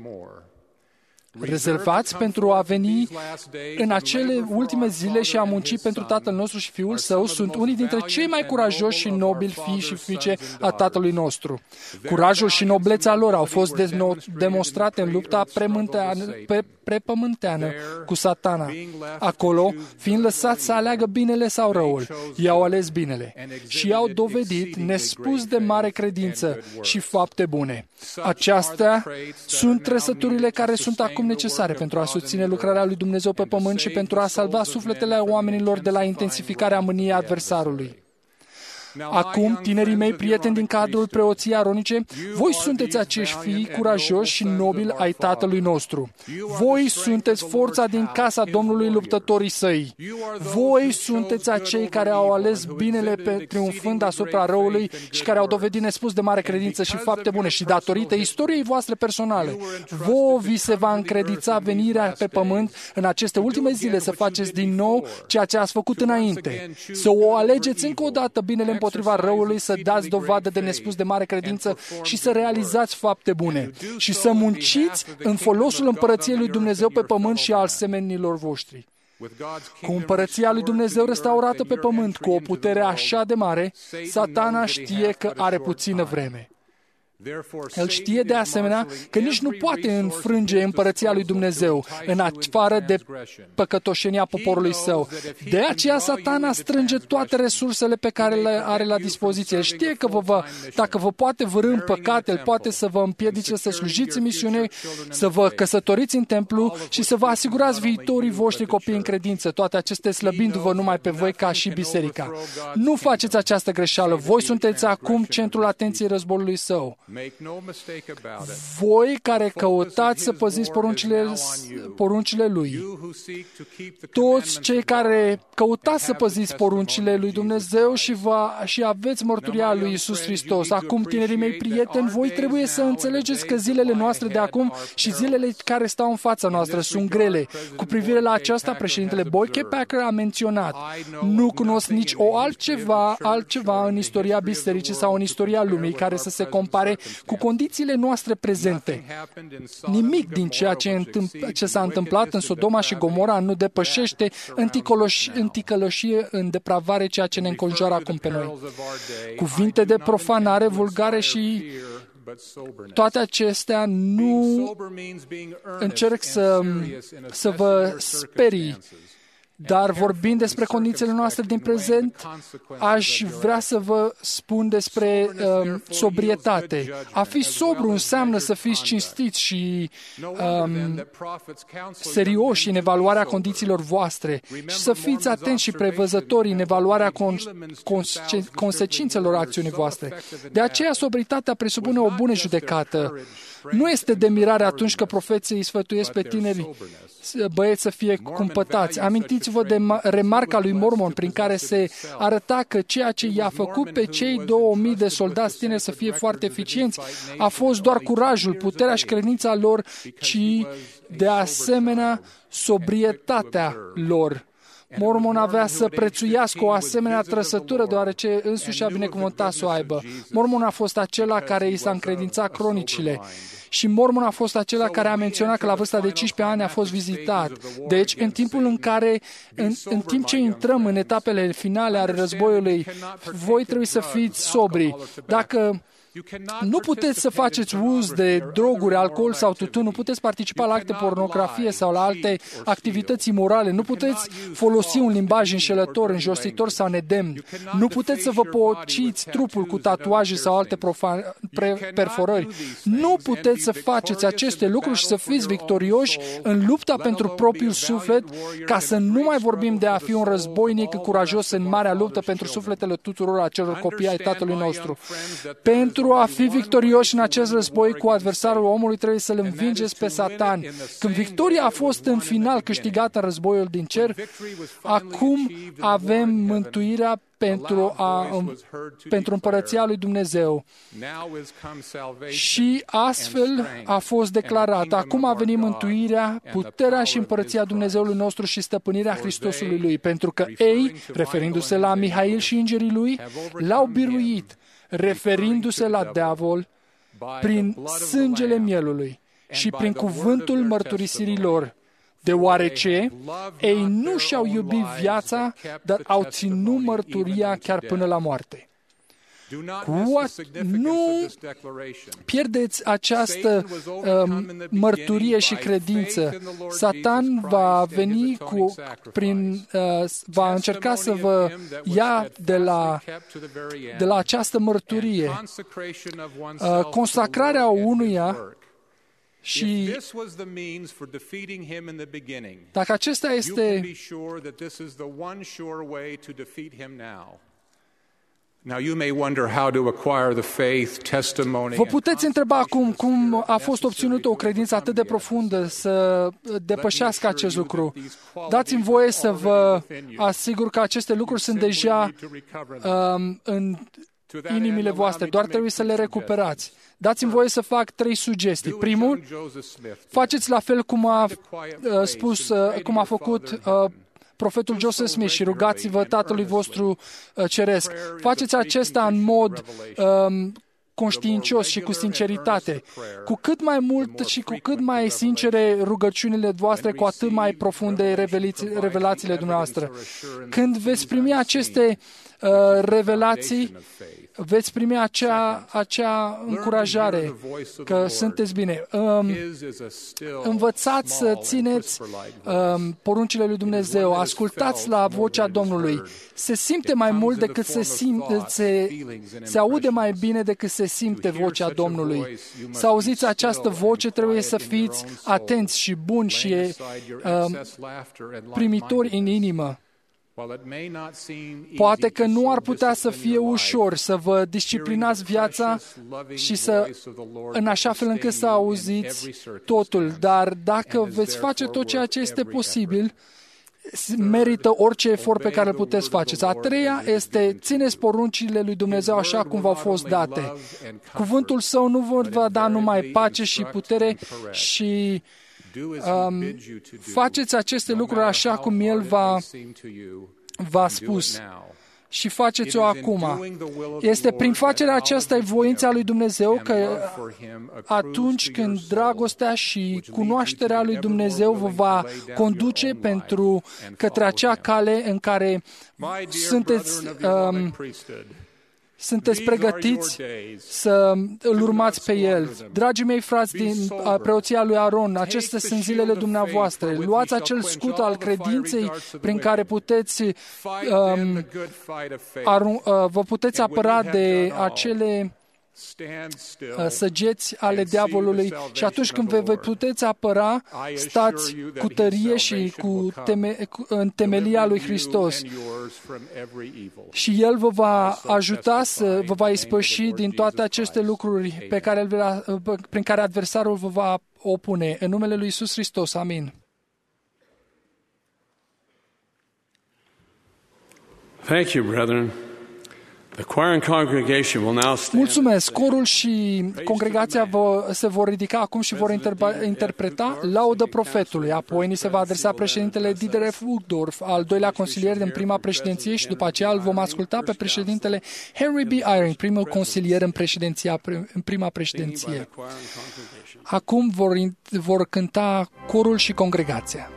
Rezervați pentru a veni în acele ultime zile și a munci pentru Tatăl nostru și Fiul Său sunt unii dintre cei mai curajoși și nobili fii și fiice a Tatălui nostru. Curajul și noblețea lor au fost demonstrate în lupta prepământeană cu Satana. Acolo, fiind lăsați să aleagă binele sau răul, i-au ales binele și i-au dovedit nespus de mare credință și fapte bune. Acestea sunt trăsăturile care sunt acum necesare pentru a susține lucrarea lui Dumnezeu pe pământ și pentru a salva sufletele oamenilor de la intensificarea mâniei adversarului. Acum, tinerii mei prieteni din cadrul preoției aronice, voi sunteți acești fii curajoși și nobili ai Tatălui nostru. Voi sunteți forța din casa Domnului, luptătorii săi. Voi sunteți acei care au ales binele triumfând asupra răului și care au dovedit nespus de mare credință și fapte bune și datorită istoriei voastre personale. Vouă vi se va încredița venirea pe pământ în aceste ultime zile să faceți din nou ceea ce ați făcut înainte. Să o alegeți încă o dată binele împotriva răului, să dați dovadă de nespus de mare credință și să realizați fapte bune și să munciți în folosul împărăției lui Dumnezeu pe pământ și al semenilor voștri. Cu împărăția lui Dumnezeu restaurată pe pământ, cu o putere așa de mare, Satana știe că are puțină vreme. El știe de asemenea că nici nu poate înfrânge împărăția lui Dumnezeu în afară de păcătoșenia poporului său. De aceea Satana strânge toate resursele pe care le are la dispoziție. El știe că dacă vă poate vârî în păcat, el poate să vă împiedice să slujiți în misiune, să vă căsătoriți în templu și să vă asigurați viitorii voștri copii în credință, toate acestea slăbindu-vă numai pe voi ca și biserica. Nu faceți această greșeală. Voi sunteți acum centrul atenției războiului său. Voi care căutați să păziți poruncile Lui, toți cei care căutați să păziți poruncile Lui Dumnezeu și aveți mărturia Lui Iisus Hristos. Acum, tinerii mei prieteni, voi trebuie să înțelegeți că zilele noastre de acum și zilele care stau în fața noastră sunt grele. Cu privire la aceasta, președintele Boyke Packer a menționat: nu cunosc nici altceva în istoria bisericii sau în istoria lumii care să se compare cu condițiile noastre prezente. Nimic din ceea ce s-a întâmplat în Sodoma și Gomora nu depășește în ticăloșie, în depravare, ceea ce ne înconjoară acum pe noi. Cuvinte de profanare, vulgare și toate acestea nu încerc să vă sperii. Dar vorbind despre condițiile noastre din prezent, aș vrea să vă spun despre sobrietate. A fi sobru înseamnă să fiți cinstiți și serioși în evaluarea condițiilor voastre și să fiți atenți și prevăzători în evaluarea consecințelor acțiunii voastre. De aceea, sobritatea presupune o bună judecată. Nu este de mirare atunci că profeții îi sfătuiesc pe tineri băieți să fie cumpătați. Amintiți-vă amintiți-vă de remarca lui Mormon prin care se arăta că ceea ce i-a făcut pe cei 2000 de soldați tineri să fie foarte eficienți a fost doar curajul, puterea și credința lor, ci de asemenea sobrietatea lor. Mormon avea să prețuiască o asemenea trăsătură, deoarece însuși a binecuvântat să o aibă. Mormon a fost acela care i s-a încredințat cronicile. Și Mormon a fost acela care a menționat că la vârsta de 15 ani a fost vizitat. Deci, în timpul în care, în timp ce intrăm în etapele finale ale războiului, voi trebuie să fiți sobri. Dacă nu puteți să faceți uz de droguri, alcool sau tutun, nu puteți participa la acte pornografie sau la alte activități imorale, nu puteți folosi un limbaj înșelător, înjositor sau nedemn, nu puteți să vă pociți trupul cu tatuaje sau alte perforări, nu puteți să faceți aceste lucruri și să fiți victorioși în lupta pentru propriul suflet, ca să nu mai vorbim de a fi un războinic curajos în marea luptă pentru sufletele tuturor acelor copii ai Tatălui nostru. Pentru a fi victorioși în acest război cu adversarul omului, trebuie să-l învingeți pe Satan. Când victoria a fost în final câștigată în războiul din cer, acum avem mântuirea pentru împărăția lui Dumnezeu. Și astfel a fost declarat. Acum a venit mântuirea, puterea și împărăția Dumnezeului nostru și stăpânirea Hristosului lui, pentru că ei, referindu-se la Mihail și îngerii lui, l-au biruit, referindu-se la diavol, prin sângele mielului și prin cuvântul mărturisirii lor, deoarece ei nu și-au iubit viața, dar au ținut mărturia chiar până la moarte. Nu pierdeți această mărturie și credință. Satan va veni va încerca să vă ia de la această mărturie. Consacrarea unuia și dacă acesta este vă puteți întreba acum cum a fost obținută o credință atât de profundă să depășească acest lucru. Dați-mi voie să vă asigur că aceste lucruri sunt deja în inimile voastre, doar trebuie să le recuperați. Dați-mi voie să fac 3 sugestii. Primul, faceți la fel cum a făcut profetul Joseph Smith și rugați-vă Tatălui vostru ceresc. Faceți acesta în mod conștiincios și cu sinceritate. Cu cât mai mult și cu cât mai sincere rugăciunile voastre, cu atât mai profunde revelațiile dumneavoastră. Când veți primi aceste revelații, veți primi acea încurajare că sunteți bine. Învățați să țineți poruncile lui Dumnezeu, ascultați la vocea Domnului. Se simte mai mult decât se aude mai bine decât se simte vocea Domnului. Să auziți această voce, trebuie să fiți atenți și buni și primitori în inimă. Poate că nu ar putea să fie ușor să vă disciplinați viața și în așa fel încât să auziți totul, dar dacă veți face tot ceea ce este posibil, merită orice efort pe care îl puteți face. A treia este, țineți poruncile lui Dumnezeu așa cum v-au fost date. Cuvântul Său nu vă va da numai pace și putere și faceți aceste lucruri așa cum El v-a spus și faceți-o acum. Este prin facerea aceasta voința lui Dumnezeu că atunci când dragostea și cunoașterea lui Dumnezeu vă va conduce către acea cale în care sunteți pregătiți să îl urmați pe El. Dragii mei frați din preoția lui Aron, acestea sunt zilele dumneavoastră. Luați acel scut al credinței prin care vă puteți apăra de acele săgeți ale diavolului și atunci când vă puteți apăra, stați cu tărie și în temelia lui Hristos. Și El vă va ajuta vă va ispăși din toate aceste lucruri prin care adversarul vă va opune. În numele lui Iisus Hristos. Amin. Thank you, brethren. The choir and congregation will now stand. Mulțumesc! Corul și congregația se vor ridica acum și vor interpreta laudă profetului. Apoi ni se va adresa președintele Diederik Uchtdorf, al doilea consilier din prima președinție, și după aceea îl vom asculta pe președintele Henry B. Eyring, primul consilier în prima președinție. Acum vor cânta corul și congregația.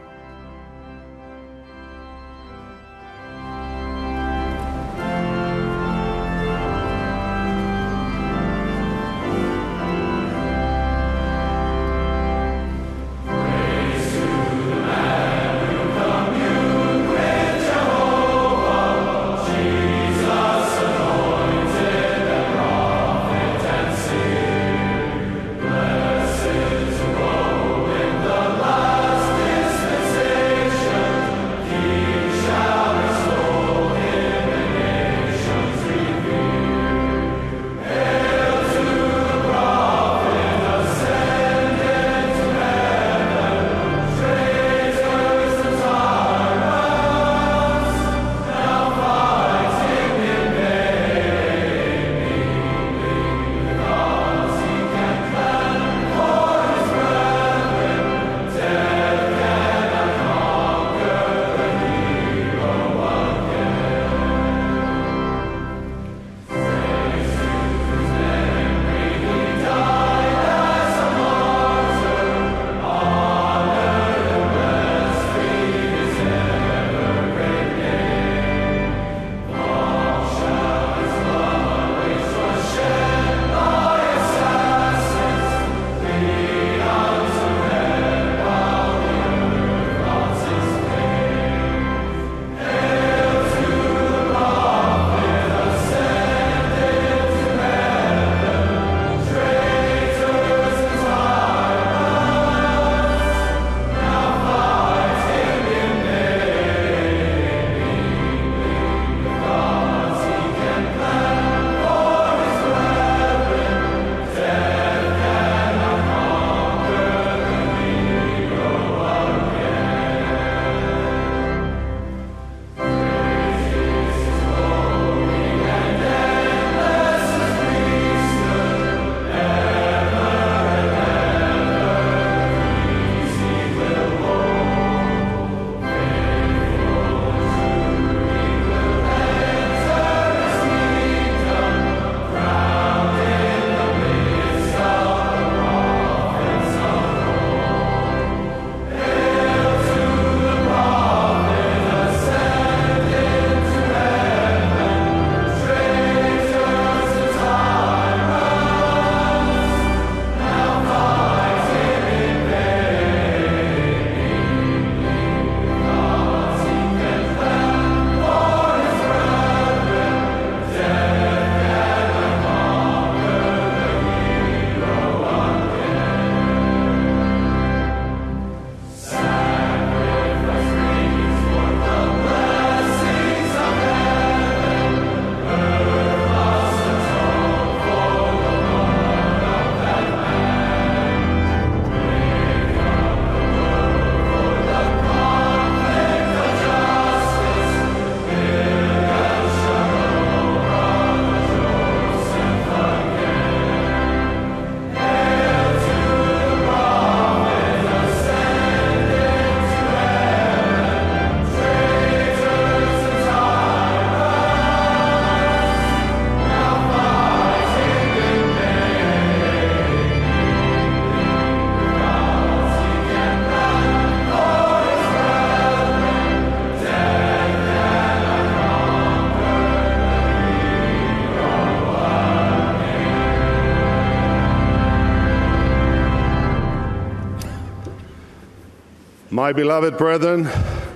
My beloved brethren,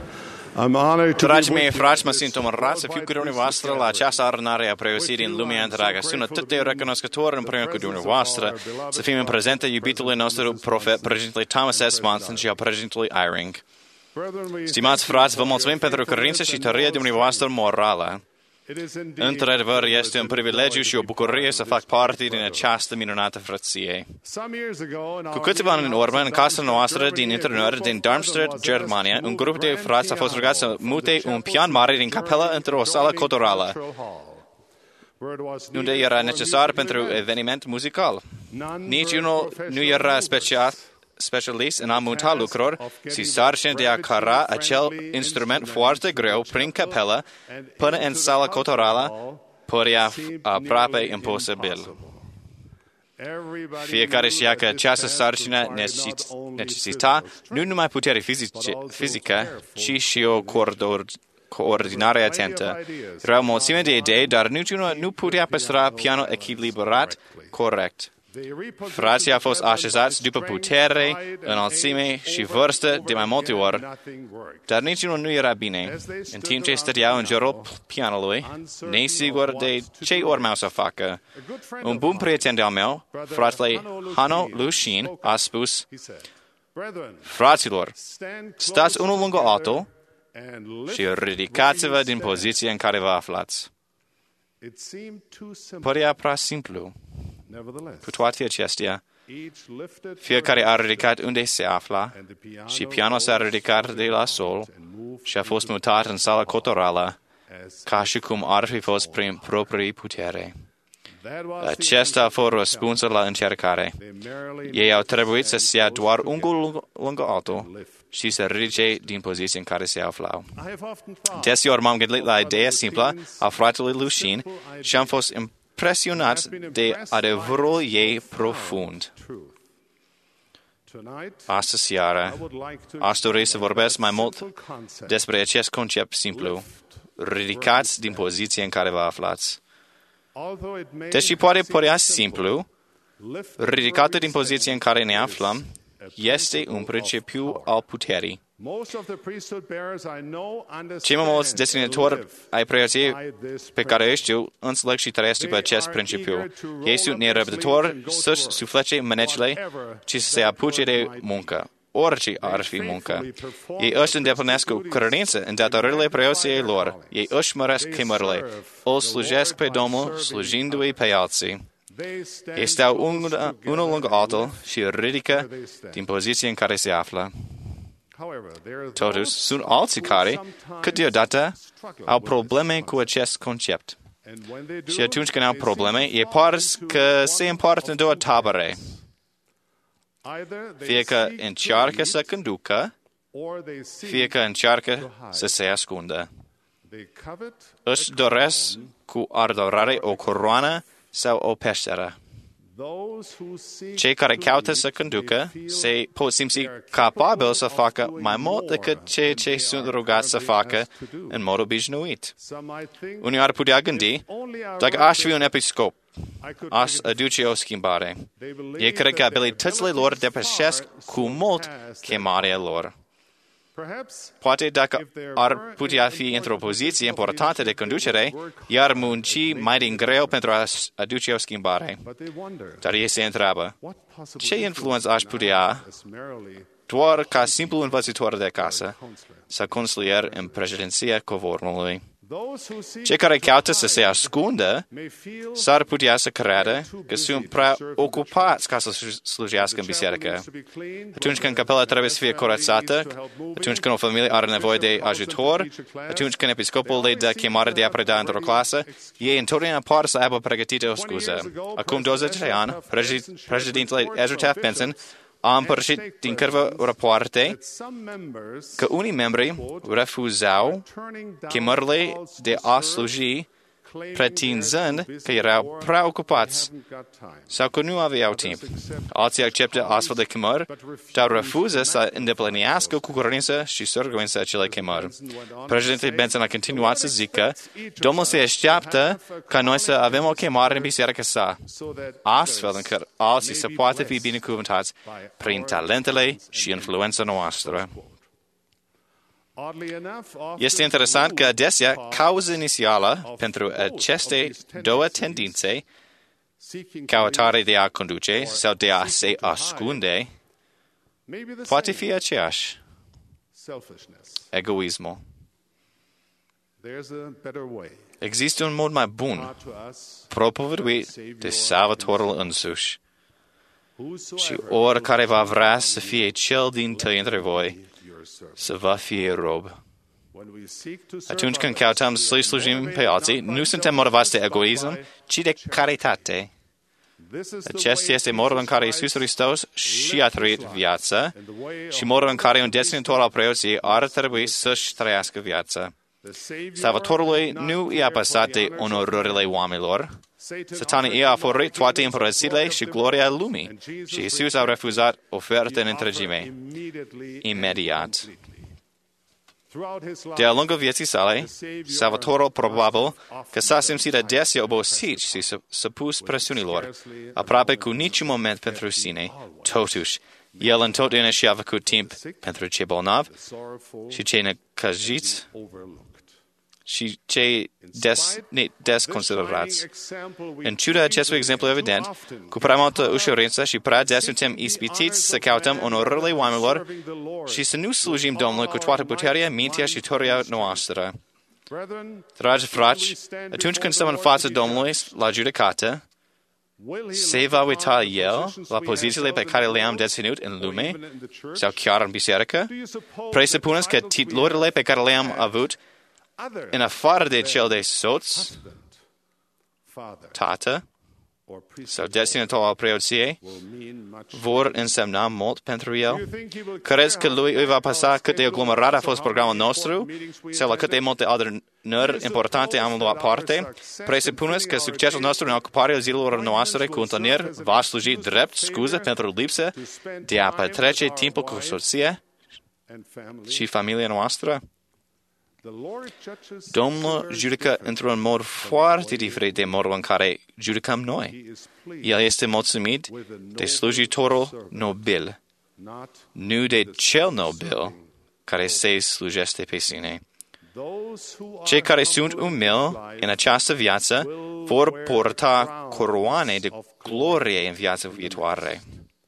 I'm honored to Dragii mei frați, mă simt onorat să fiu cu dumneavoastră la această adunare a preosirii în lumea întreagă. Sunt atât de recunoscător împreună cu dumneavoastră să fim în prezența iubitului nostru profet, președintele Thomas S. Monson și a președintelui Eyring. Stimați frați, vă mulțumim pentru credința și tăria dumneavoastră morală. Într-adevăr, este un privilegiu și o bucurie să fac parte din această minunată frăție. Cu câțiva ani în urmă, în casa noastră din interior, din Darmstadt, Germania, un grup de frați a fost rugat să mute un pian mare din capelă într-o sală culturală, unde era necesar pentru eveniment muzical. Niciunul nu era specialist în a muta lucruri, și sarcina de a cara acel instrument foarte greu prin capelă până în sala culturală părea aproape imposibil. Fiecare știa că această sarcină necesita nu numai putere fizică, ci și o coordonare atentă. Era o mulțime de idei, dar niciunul nu putea păstra pianul echilibrat corect. Frații au fost așezați după putere, înălțime și vârstă de mai multe ori, dar niciunul nu era bine. În timp ce stăteau în jurul pianului, nesigur de ce urmeau să facă, un bun prieten de-al meu, fratele Hanno Lușin, a spus: fraților, stați unul lângă altul și ridicați-vă din poziția în care vă aflați. Părea prea simplu. Cu toate acestea, fiecare a ridicat unde se afla și pianul s-a ridicat de la sol și a fost mutat în sala culturală, ca și cum ar fi fost prin proprii putere. Acesta a fost răspunsul la încercare. Ei au trebuit să se ia doar unul lângă altul și să ridice din poziția în care se aflau. Deseori m-am gândit la ideea simplă a fratelui Lușin și am fost impresionat de adevărul ei profund. Astă seară, aș dori să vorbesc mai mult despre acest concept simplu: ridicați din poziția în care vă aflați. Deși poate părea simplu, ridicatul din poziția în care ne aflăm este un principiu al puterii. Cei mai mulți deținători ai preoției pe care îi știu înțeleg și trăiesc după acest principiu. Ei sunt nerăbdători să-și suflece mânecile, ci să se apuce de muncă, orice ar fi muncă. Ei își îndeplinesc cu credință în datoririle preoției lor. Ei își măresc chemările, îl slujesc pe Domnul, slujindu-i pe alții. Ei stau unul lângă altul și ridică din poziția în care se află. Totuși, sunt alții care, câteodată, au probleme cu acest concept. Și atunci când au probleme, ei par că se împart în două tabere. Fie că încearcă să conducă, fie că încearcă să se ascundă. Își doresc cu ardorare o coroană sau o peșteră. Cei care caută să conducă se pot simți capabili să facă mai mult decât ceea ce sunt rugați să facă în mod obișnuit. Unii ar putea gândi: dacă aș fi un episcop, aș aduce o schimbare. Ei cred că abilitățile lor depășesc cu mult chemarea lor. Poate dacă ar putea fi într-o poziție importantă de conducere, i-ar munci mai din greu pentru a aduce o schimbare. Dar ei se întreabă: ce influență aș putea, doar ca simplu învățător de acasă, să consilier în președinția Covornului? Cei care caută să se ascundă s-ar putea să creadă că sunt prea ocupați ca să slujească în biserică. Atunci când capela trebuie să fie curățată, atunci când o familie are nevoie de ajutor, atunci când episcopul le dă chemare de a preda într-o clasă, ei întotdeauna par să aibă pregătită o scuză. Acum 20 de ani, președintele Ezra Taft Benson a împărțit din câteva rapoarte că unii membri refuzau chemările de a sluji, pretinzând că erau prea ocupați sau că nu aveau timp. Alții acceptă astfel de chemări, dar refuză să îndeplinească cu credință și sârguință acele chemări. Președintele Benson a continuat să zică: Domnul se așteaptă ca noi să avem o chemare în biserica sa, astfel încât alții să poată fi binecuvântați prin talentele și influența noastră. Este interesant că adesea cauza inițială pentru aceste două tendințe, căutare de a conduce sau de a se ascunde, poate fi aceeași: egoismul. Există un mod mai bun, propovăduit de Salvatorul însuși. Și oricare va vrea să fie cel dintâi între voi, să vă fie rob. Atunci când căutăm să-i slujim pe alții, nu suntem motivați de egoism, ci de caritate. Acesta este modul în care Iisus Hristos și-a trăit viața și modul în care un deținător al preoției ar trebui să-și trăiască viața. Salvatorului nu i-a păsat de onorările oamenilor. Satana i-a oferit toate împărățiile și gloria lumii și Iisus a refuzat oferta în întregime, imediat. De-a lungul vieții sale, Salvatorul probabil că s-a simțit adesea obosit și s-a pus presiunilor, aproape cu niciun moment pentru sine. Totuși, el întotdeauna și-a făcut timp pentru cei bolnavi și cei necăjiți și cei desconsiderați. În ciuda acestui exemplu evident, cu prea multă ușurință și prea des suntem ispitiți să căutăm onorările oamenilor și să nu slujim Domnului cu toată puterea, mintea și tăria noastră. Dragi frați, atunci când stăm în fața Domnului la judecată, se va uita El la pozițiile pe care le-am deținut în lume sau chiar în biserică? Presupuneți că titlurile pe care le-am avut în afară de cel de soț, tată sau deținător al preoției, vor însemna mult pentru el? Crezi că lui îi va păsa cât de aglomerat a fost programul nostru sau la cât de multe adunări importante am luat parte? Presupuneți că succesul nostru în ocuparea zilelor noastre cu întâlniri va sluji drept scuză pentru lipsă de a petrece timpul cu soția și familia noastră? Domnul judecă într-un mod foarte diferit de modul în care judecăm noi. El este mulțumit de slujitorul nobil, nu de cel nobil care se slujește pe sine. Cei care sunt umili în această viață vor purta coroane de glorie în viața viitoare.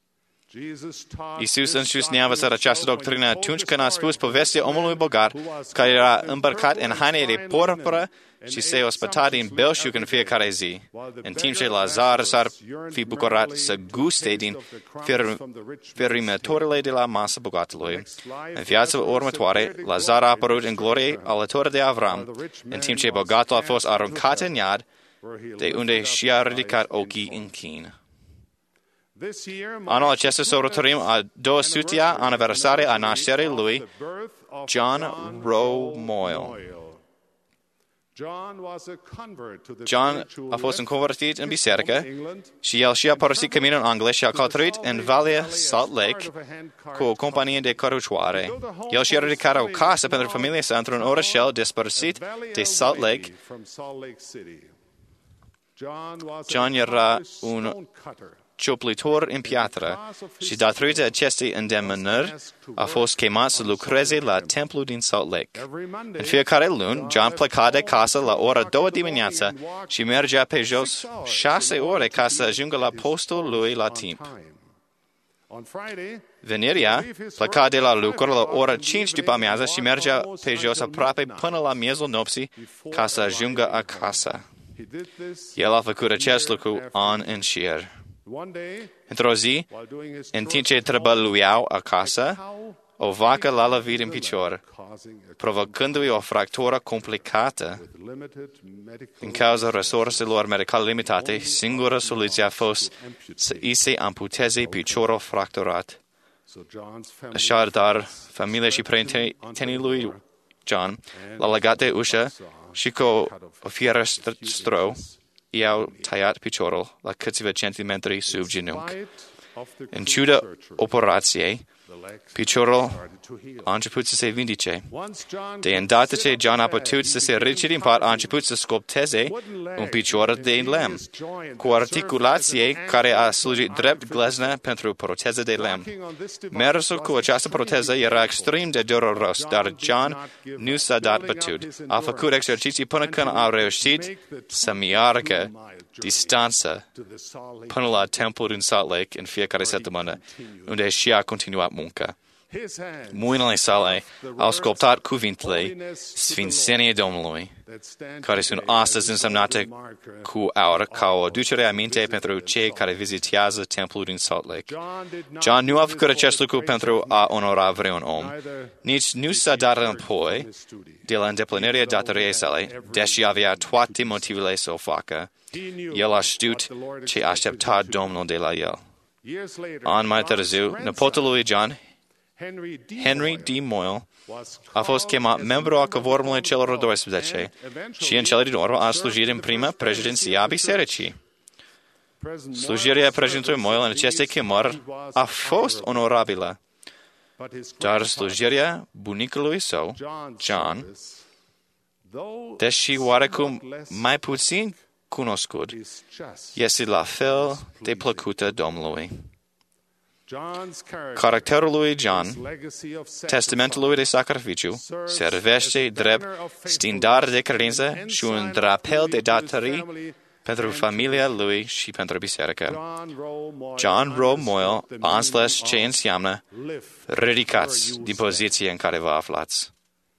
Iisus însuși ne-a învățat această doctrină atunci când a spus povestea omului bogat care era îmbrăcat în haine de porpără și se ospăta din belșug în fiecare zi, în timp ce Lazar s-ar fi bucurat să guste din ferimătorile de la masa bogatului. În viața următoare, Lazar a apărut în glorie alături de Avram, în timp ce bogatul a fost aruncat în iad, de unde și-a ridicat ochii în chin. Anul acesta sărbătorim a 200-a aniversare a nașterii lui John Rowe Moyle. John a fost un convertit în biserică și el și-a părăsit caminul în Anglia și a călătorit în Valea Salt Lake cu o companie de cărucioare. El și-a ridicat o casă pentru familia sa într-un orășel despărțit de Salt Lake. John era un cioplitor în piatră și datorită acestei îndemânări a fost chemat să lucreze la templul din Salt Lake. În fiecare luni, John pleca de casă la ora 2 dimineața și mergea pe jos 6 ore ca să ajungă la postul lui la timp. Vinerea pleca de la lucru la ora 5 după amiază și mergea pe jos aproape până la miezul nopții ca să ajungă acasă. El a făcut acest lucru an în șir. Într-o zi, în timp ce trăbăluiau acasă, o vacă l-a lovit în picior, provocându-i o fractură complicată. Din cauza resurselor medicale limitate, singura soluție a fost să îi se amputeze piciorul fracturat. Așadar, familia și prietenii lui John l-a legat de ușă și cu o fierăstră i-au tăiat piciorul la câțiva centimetri sub genunchi. În ciuda operației, piciorul a început să se vindice. De îndată ce John a putut să se ridice din pat, a început să sculpteze un picior de lemn, cu articulație care a slujit drept gleznă pentru proteză de lemn. Mersul cu această proteză era extrem de dureros, dar John nu s-a dat bătut. A făcut exerciții până când a reușit să meargă distanță până la templul din Salt Lake în fiecare săptămână, unde și-a continuat munca. Mâinile sale au sculptat cuvintele Sfințenie Domnului, care sunt astăzi însemnate cu aur ca o aducere aminte pentru cei care vizitează templul din Salt Lake. John nu a făcut acest lucru pentru a onora vreun om, nici nu s-a dat înapoi de la îndeplinirea datoriei sale, deși avea toate motivele să o facă. El a știut ce aștepta Domnul de la el. An mai târziu, nepotul lui John, Henry D. Moyle, a fost chemat membru a Căvormului celor 12 și în cele din urmă a slujit în prima președinție a bisericii. Slujirea președintelui Moyle în aceste chemări a fost onorabilă, dar slujirea bunicului său, John, deși oarecum mai puțin cunoscut, este la fel de plăcută Domnului. Caracterul lui John, testamentul lui de sacrificiu, servește drept standard de credință și un drapel de datorii pentru familia lui și pentru biserică. John Rowe Moyle a înțeles ce înseamnă ridicați din poziție în care vă aflați.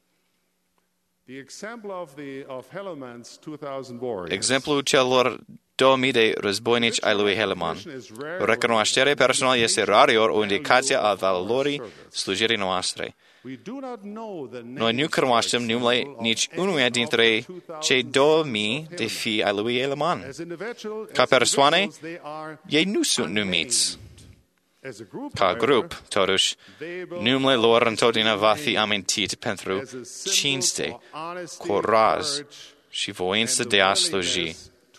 Exemplul celor 2000 de războinici ai lui Helaman. Recunoașterea personală este rareori o indicație a valorii slujirii noastre. Noi nu cunoaștem numele nici unuia dintre cei 2000 de fii ai lui Helaman. Ca persoane, ei nu sunt numiți. Ca grup, totuși, numele lor întotdeauna va fi amintit pentru cinste, curaj și voință de a sluji.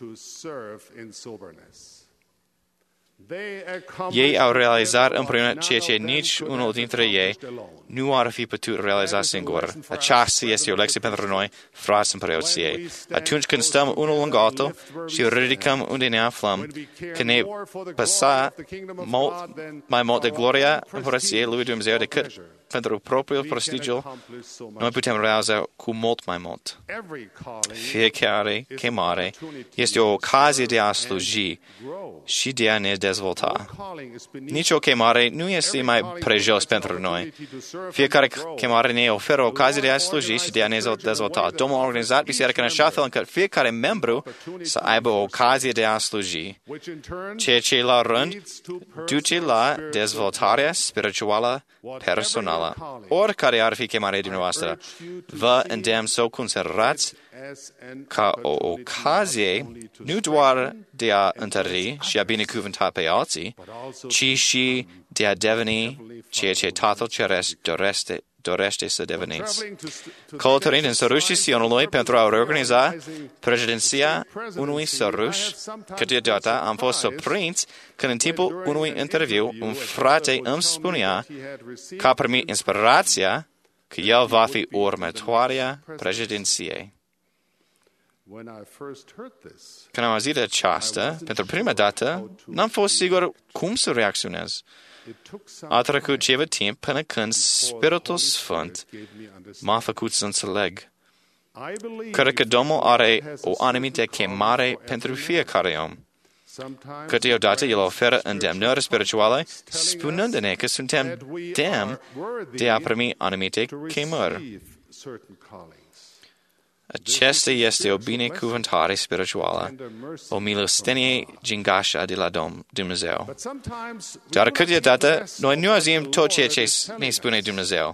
Ei au realizat împreună ceea ce nici unul dintre ei nu ar fi putut realiza singur. Aceasta este o lecție pentru noi, frați în preoție. Atunci când stăm unul lângă altul și ridicăm unde ne aflăm, când ne păsa mai mult de gloria împărăției lui Dumnezeu decât pentru propriul prestigiu, noi putem realiza cu mult mai mult. Fiecare chemare este o ocazie de a sluji și de a ne dezvolta. Nici o chemare nu este mai prejos pentru noi. Fiecare chemare ne oferă ocazie de a sluji și de a ne dezvolta. Domnul a organizat biserica în așa fel încât fiecare membru să aibă o ocazie de a sluji, ceea ce la rând duce la dezvoltarea spirituală personală. Oricare ar fi chemarea dumneavoastră, vă îndemn să o considerați ca o ocazie nu doar de a întări și a binecuvânta pe alții, ci și de a deveni ceea ce Tatăl Ceresc dorește să deveniți. Călătorind în sărușii Sionului pentru a reorganiza președinția unui săruș, câteodată am fost surprins când în timpul unui interviu un frate îmi spunea că a primit inspirația că el va fi următoarea președinție. Când am auzit aceasta, pentru prima dată, n-am fost sigur cum să reacționez. A trecut ceva timp până când Spiritul Sfânt m-a făcut să înțeleg. Cred că Domnul are o anumită chemare pentru fiecare om. Câteodată El oferă îndemnări spirituale, spunându-ne că suntem demni de a primi anumite chemări. Acesta este o binecuvântare spirituală, o milostenie gingașă de la Dumnezeu. Dar câteodată noi nu auzim tot ceea ce ne spune Dumnezeu.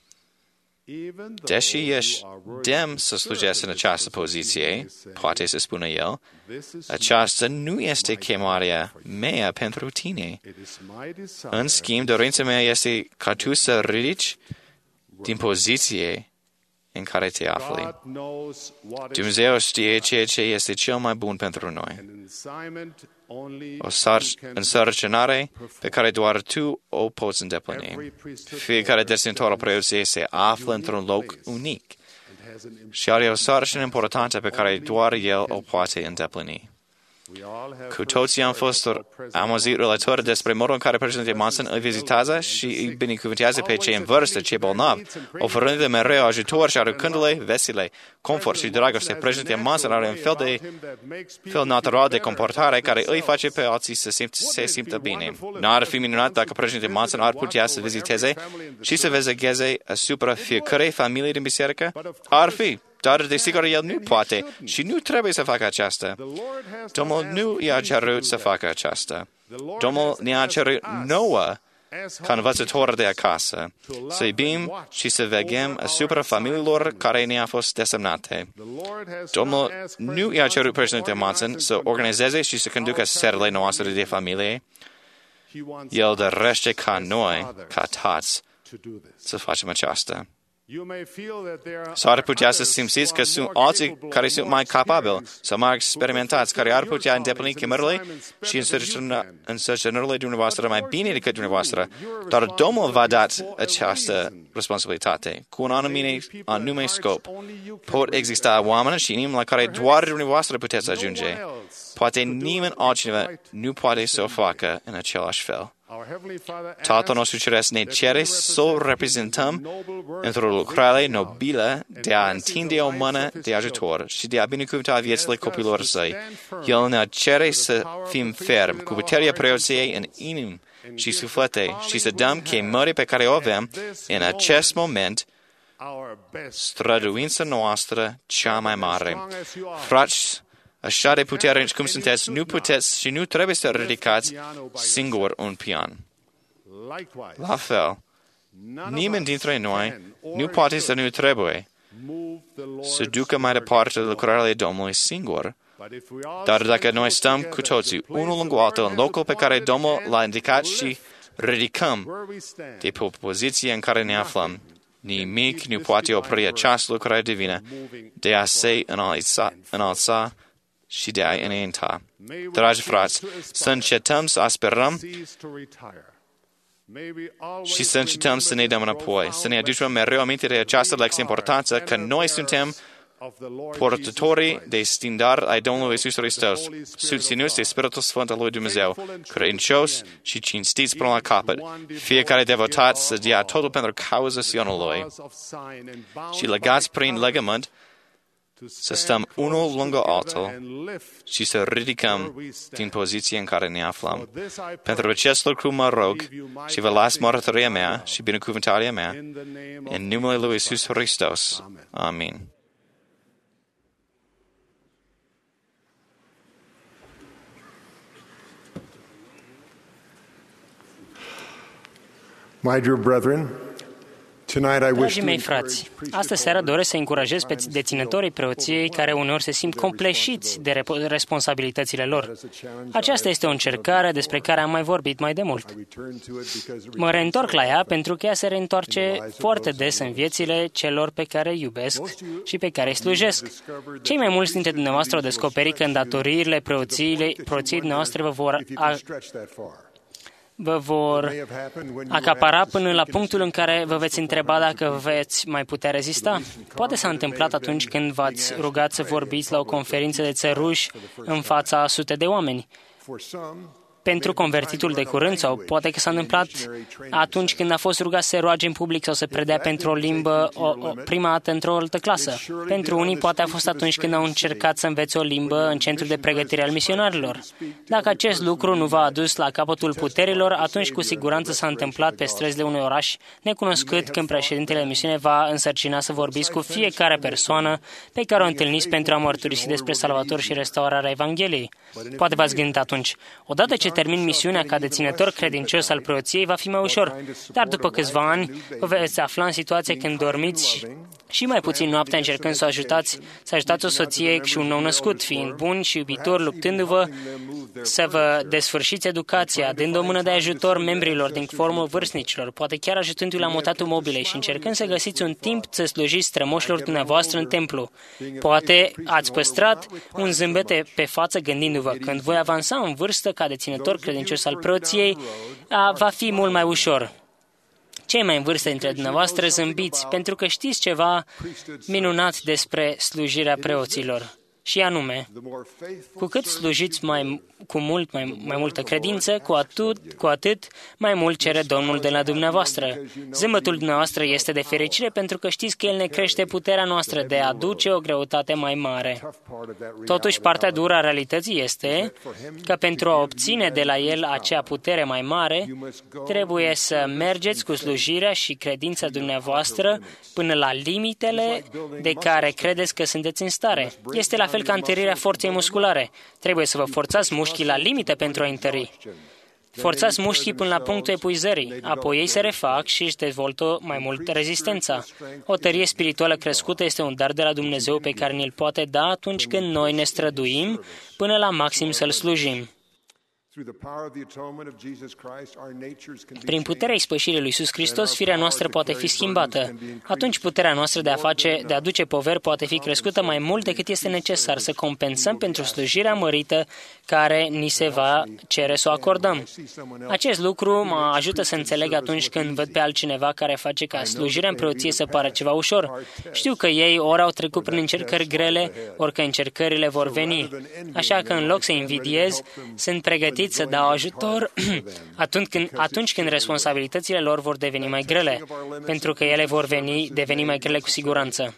Deși ești demn să slujești în această poziție, poate să spună El, aceasta nu este chemarea mea pentru tine. În schimb, dorința mea este ca tu să ridici din poziție în care te afli. Dumnezeu știe ceea ce este cel mai bun pentru noi. O însărcinare pe care doar tu o poți îndeplini. Fiecare deținător al preoției se află într-un loc unic și are o sarcină importantă pe care doar el o poate îndeplini. Cu toții am auzit relatori despre modul în care președintele Monson îi vizitează și îi binecuvântează pe cei în vârstă, cei bolnavi, oferându-le mereu ajutor și aducându-le vesele, confort și dragoste. Președintele Monson are un fel natural de comportare care îi face pe alții să se simtă bine. Nu ar fi minunat dacă președintele Monson ar putea să viziteze și să vegheze asupra fiecărei familii din biserică? Ar fi. Dar, desigur, el nu poate și nu trebuie să facă aceasta. Domnul nu i-a cerut să facă aceasta. Domnul ne-a cerut nouă, ca învățători de acasă, să iubim și să veghem asupra familiilor care ne-au fost desemnate. Domnul nu i-a cerut președintele Monson să organizeze și să conducă serile noastre de familie. El dorește ca noi, ca tați, să facem aceasta. S-ar putea să simțiți că sunt alții care sunt mai capabili sau mai experimentați, care ar putea îndeplini chemările și însărcinările dumneavoastră mai bine decât dumneavoastră. Dar Domnul v-a dat această responsabilitate cu un anume scop. Pot exista oameni și inimi la care doar dumneavoastră puteți ajunge. Poate nimeni altcineva nu poate să o facă în același fel. Tatăl nostru Ceresc ne cere să reprezentăm într-o lucrare nobilă de a întinde o mână de ajutor și de a binecuvânta viețile copilor săi. El ne cere să fim fermi, cu puterea preoției în inimi și suflete și să dăm chemării pe care o avem în acest moment străduința noastră cea mai mare. Frați, așa de puternici cum sunteți, nu puteți și nu trebuie să ridicați singur un pian. La fel, nimeni dintre noi nu poate să nu trebuie să ducă mai departe lucrările Domnului singur, dar dacă noi stăm cu toții, unul lângă altul, în locul pe care Domnul l-a indicat și ridicăm de pe poziție în care ne aflăm, nimic nu poate opri această lucrare divină de a se înalța și de a înainta. Dragi frați, să încetăm să aspirăm și să încetăm să ne dăm înapoi, să ne aducem mereu aminte de această lecție importanță, că noi suntem portătorii de standard ai Domnului Iisus Hristos, susținuți de Spiritul Sfânt al lui Dumnezeu, credincios și cinstiți până la capăt, fiecare devotat să dea totul pentru cauza Sionului și legați prin legământ, să stăm unul lângă altul și să ridicăm din poziția în care ne aflăm. Pentru acest lucru mă rog și vă las mărturia mea și binecuvântarea mea în numele lui Iisus Hristos. Amin. My dear brethren, Dragii mei frați, astă seară doresc să încurajez pe deținătorii preoției care uneori se simt compleșiți de responsabilitățile lor. Aceasta este o încercare despre care am mai vorbit mai de mult. Mă reîntorc la ea pentru că ea se reîntoarce foarte des în viețile celor pe care îi iubesc și pe care îi slujesc. Cei mai mulți dintre dumneavoastră au descoperit că îndatoririle preoției noastre vă vor acapara până la punctul în care vă veți întreba dacă veți mai putea rezista. Poate s-a întâmplat atunci când v-ați rugat să vorbiți la o conferință de țăruși în fața a sute de oameni. Pentru convertitul de curând, sau poate că s-a întâmplat atunci când a fost rugat să se roage în public sau să predea pentru o limbă prima dată într-o altă clasă. Pentru unii poate a fost atunci când au încercat să învețe o limbă în centrul de pregătire al misionarilor. Dacă acest lucru nu v-a adus la capătul puterilor, atunci cu siguranță s-a întâmplat pe străzile unui oraș necunoscut când președintele de misiune va însărcina să vorbiți cu fiecare persoană pe care o întâlniți pentru a mărturisi despre Salvator și restaurarea Evangheliei. Poate v-ați gândit atunci, odată ce termin misiunea ca deținător credincios al preoției, va fi mai ușor. Dar după câțiva ani, vă veți afla în situație când dormiți și mai puțin noaptea încercând să ajutați o soție și un nou născut, fiind buni și iubitori, luptându-vă să vă desfășurați educația, dând o mână de ajutor membrilor din formul vârstnicilor, poate chiar ajutându-i la mutatul mobilei și încercând să găsiți un timp să slujiți strămoșilor dumneavoastră în templu. Poate ați păstrat un zâmbet pe față gândindu-vă, când voi avansa în vârstă ca deținător credincios al preoției, va fi mult mai ușor. Cei mai în vârstă dintre dumneavoastră zâmbiți, pentru că știți ceva minunat despre slujirea preoților. și anume, cu cât slujiți cu mai multă credință, cu atât mai mult cere Domnul de la dumneavoastră. Zâmbetul dumneavoastră este de fericire pentru că știți că El ne crește puterea noastră de a aduce o greutate mai mare. Totuși, partea dură a realității este că pentru a obține de la El acea putere mai mare, trebuie să mergeți cu slujirea și credința dumneavoastră până la limitele de care credeți că sunteți în stare. Este la fel ca întărirea forței musculare. Trebuie să vă forțați mușchii la limite pentru a întări. Forțați mușchii până la punctul epuizării, apoi ei se refac și își dezvoltă mai mult rezistența. O tărie spirituală crescută este un dar de la Dumnezeu pe care ne-l poate da atunci când noi ne străduim până la maxim să-L slujim. Prin puterea ispășirii lui Iisus Hristos, firea noastră poate fi schimbată. Atunci puterea noastră de a aduce poveri poate fi crescută mai mult decât este necesar să compensăm pentru slujirea mărită care ni se va cere să o acordăm. Acest lucru mă ajută să înțeleg atunci când văd pe altcineva care face ca slujirea în preoție să pară ceva ușor. Știu că ei ori au trecut prin încercări grele, ori că încercările vor veni. Așa că în loc să invidiez, sunt pregătit să dau ajutor atunci când responsabilitățile lor vor deveni mai grele, pentru că ele vor deveni mai grele cu siguranță.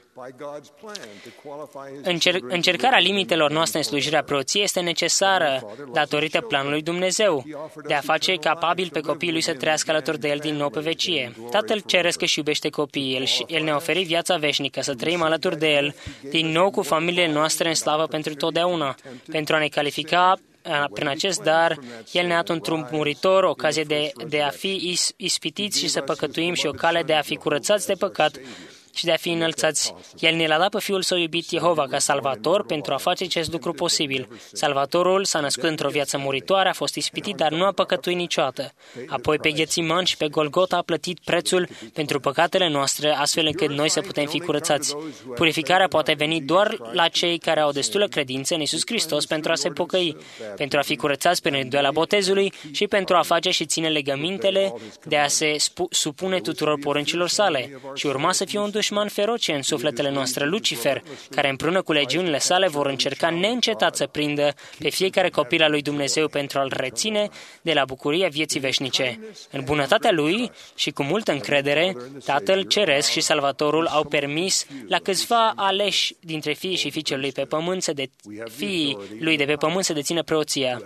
Încercarea limitelor noastre în slujirea preoției este necesară datorită planului Dumnezeu de a face capabil pe copiii Lui să trăiască alături de El din nou pe vecie. Tatăl Ceresc își iubește copiii, El ne-a oferit viața veșnică, să trăim alături de El din nou cu familiile noastre în slavă pentru totdeauna, pentru a ne califica prin acest dar, El ne-a dat un trump muritor, ocazie de a fi ispitiți și să păcătuim și o cale de a fi curățați de păcat și de a fi înălțați. El ne l-a dat pe Fiul Său iubit Jehova ca salvator pentru a face acest lucru posibil. Salvatorul s-a născut într-o viață muritoare, a fost ispitit, dar nu a păcătuit niciodată. Apoi pe Ghețiman și pe Golgota a plătit prețul pentru păcatele noastre, astfel încât noi să putem fi curățați. Purificarea poate veni doar la cei care au destulă credință în Iisus Hristos pentru a se pocăi, pentru a fi curățați prin rânduiala botezului și pentru a face și ține legămintele de a se supune tuturor poruncilor sale. Și urma să fie un dușman feroce în sufletele noastre, Lucifer, care împreună cu legiunile sale vor încerca neîncetat să prindă pe fiecare copil al lui Dumnezeu pentru a-l reține de la bucuria vieții veșnice. În bunătatea lui și cu multă încredere, Tatăl Ceresc și Salvatorul au permis la câțiva aleși dintre fiii și fiicele lui fiii lui de pe pământ să dețină preoția.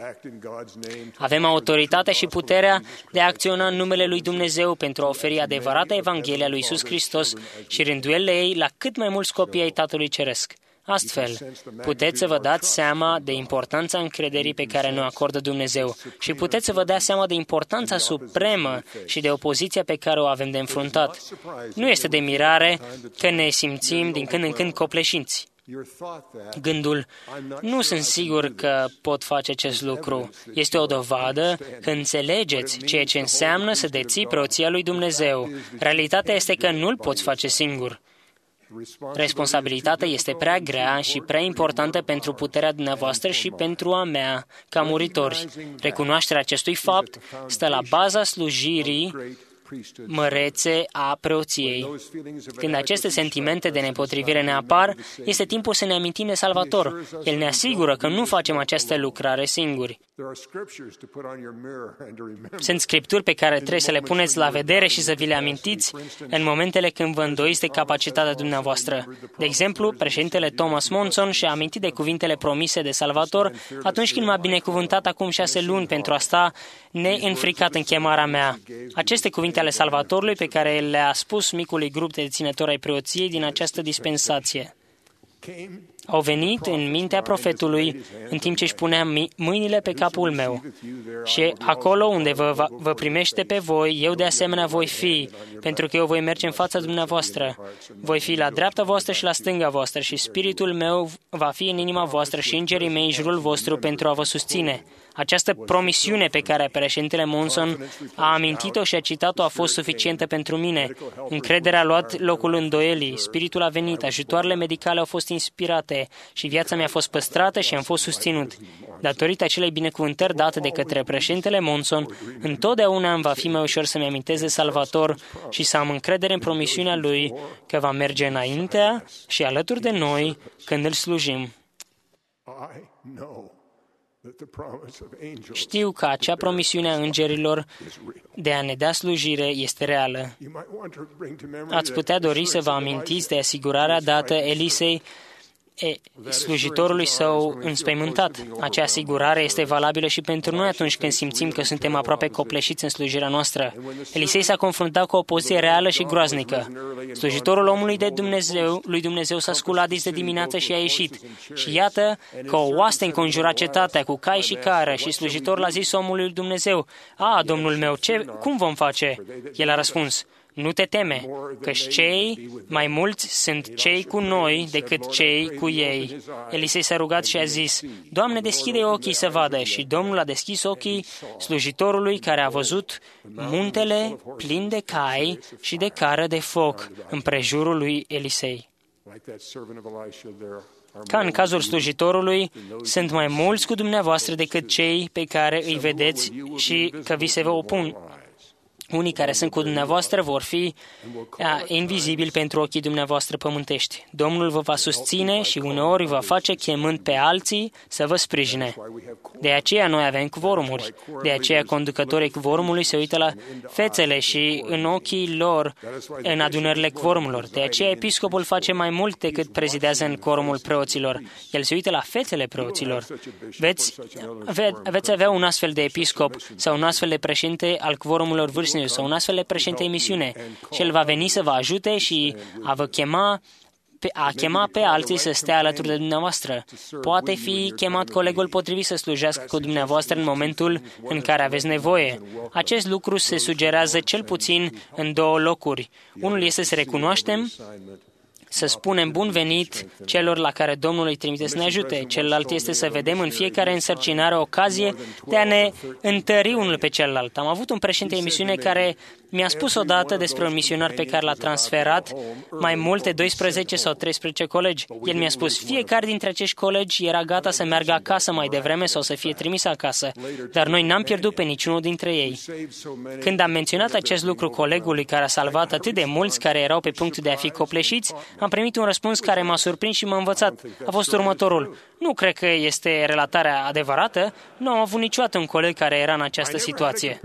Avem autoritatea și puterea de a acționa în numele lui Dumnezeu pentru a oferi adevărata Evanghelie a lui Iisus Hristos și rânduielile ei la cât mai mulți copii ai Tatălui Ceresc. Astfel, puteți să vă dați seama de importanța încrederii pe care ne acordă Dumnezeu și puteți să vă dați seama de importanța supremă și de opoziția pe care o avem de înfruntat. Nu este de mirare că ne simțim din când în când copleșiți. Gândul, nu sunt sigur că pot face acest lucru, este o dovadă că înțelegeți ceea ce înseamnă să deții preoția lui Dumnezeu. Realitatea este că nu-l poți face singur. Responsabilitatea este prea grea și prea importantă pentru puterea dumneavoastră și pentru a mea, ca muritori. Recunoașterea acestui fapt stă la baza slujirii mărețe a preoției. Când aceste sentimente de nepotrivire ne apar, este timpul să ne amintim de Salvator. El ne asigură că nu facem această lucrare singuri. Sunt scripturi pe care trebuie să le puneți la vedere și să vi le amintiți în momentele când vă îndoiți de capacitatea dumneavoastră. De exemplu, președintele Thomas Monson și-a amintit de cuvintele promise de Salvator atunci când m-a binecuvântat acum 6 luni pentru a sta neînfricat în chemarea mea. Aceste cuvinte ale Salvatorului pe care le-a spus micului grup de deținători ai preoției din această dispensație au venit în mintea profetului în timp ce își punea mâinile pe capul meu. Și acolo unde vă primește pe voi, eu de asemenea voi fi, pentru că eu voi merge în fața dumneavoastră. Voi fi la dreapta voastră și la stânga voastră și spiritul meu va fi în inima voastră și îngerii mei în jurul vostru pentru a vă susține. Această promisiune pe care președintele Monson a amintit-o și a citat-o a fost suficientă pentru mine. Încrederea a luat locul îndoielii, spiritul a venit, ajutoarele medicale au fost inspirate și viața mea a fost păstrată și am fost susținut. Datorită acelei binecuvântări date de către președintele Monson, întotdeauna îmi va fi mai ușor să-mi amintesc de Salvator și să am încredere în promisiunea lui că va merge înaintea și alături de noi când îl slujim. Știu că acea promisiune a îngerilor de a ne da slujire este reală. Ați putea dori să vă amintiți de asigurarea dată Elisei, slujitorului său înspăimântat. Acea asigurare este valabilă și pentru noi atunci când simțim că suntem aproape copleșiți în slujirea noastră. Elisei s-a confruntat cu o opoziție reală și groaznică. Slujitorul omului lui Dumnezeu s-a sculat dis de dimineață și a ieșit. Și iată că o oaste înconjura cetatea cu cai și cară și slujitorul a zis omului lui Dumnezeu: Domnul meu, cum vom face? El a răspuns: Nu te teme, căci cei mai mulți sunt cei cu noi decât cei cu ei. Elisei s-a rugat și a zis: Doamne, deschide ochii să vadă. Și Domnul a deschis ochii slujitorului, care a văzut muntele plin de cai și de cară de foc împrejurul lui Elisei. Ca în cazul slujitorului, sunt mai mulți cu dumneavoastră decât cei pe care îi vedeți și că vi se vă opun. Unii care sunt cu dumneavoastră vor fi invizibili pentru ochii dumneavoastră pământești. Domnul vă va susține și uneori va face chemând pe alții să vă sprijine. De aceea noi avem cvorumuri. De aceea conducătorii cvorumului se uită la fețele și în ochii lor în adunările cvorumurilor. De aceea episcopul face mai mult decât prezidează în quorumul preoților. El se uită la fețele preoților. Veți avea un astfel de episcop sau un astfel de președinte al quorumurilor vârstnici sau un astfel de președinte de misiune și el va veni să vă ajute și a chema pe alții să stea alături de dumneavoastră. Poate fi chemat colegul potrivit să slujească cu dumneavoastră în momentul în care aveți nevoie. Acest lucru se sugerează cel puțin în două locuri. Unul este să recunoaștem, să spunem bun venit celor la care Domnul îi trimite să ne ajute. Celălalt este să vedem în fiecare însărcinare o ocazie de a ne întări unul pe celălalt. Am avut un președinte de misiune care mi-a spus odată despre un misionar pe care l-a transferat mai multe 12 sau 13 colegi. El mi-a spus: fiecare dintre acești colegi era gata să meargă acasă mai devreme sau să fie trimis acasă, dar noi n-am pierdut pe niciunul dintre ei. Când am menționat acest lucru colegului care a salvat atât de mulți care erau pe punctul de a fi copleșiți, am primit un răspuns care m-a surprins și m-a învățat. A fost următorul: nu cred că este relatarea adevărată, nu am avut niciodată un coleg care era în această situație.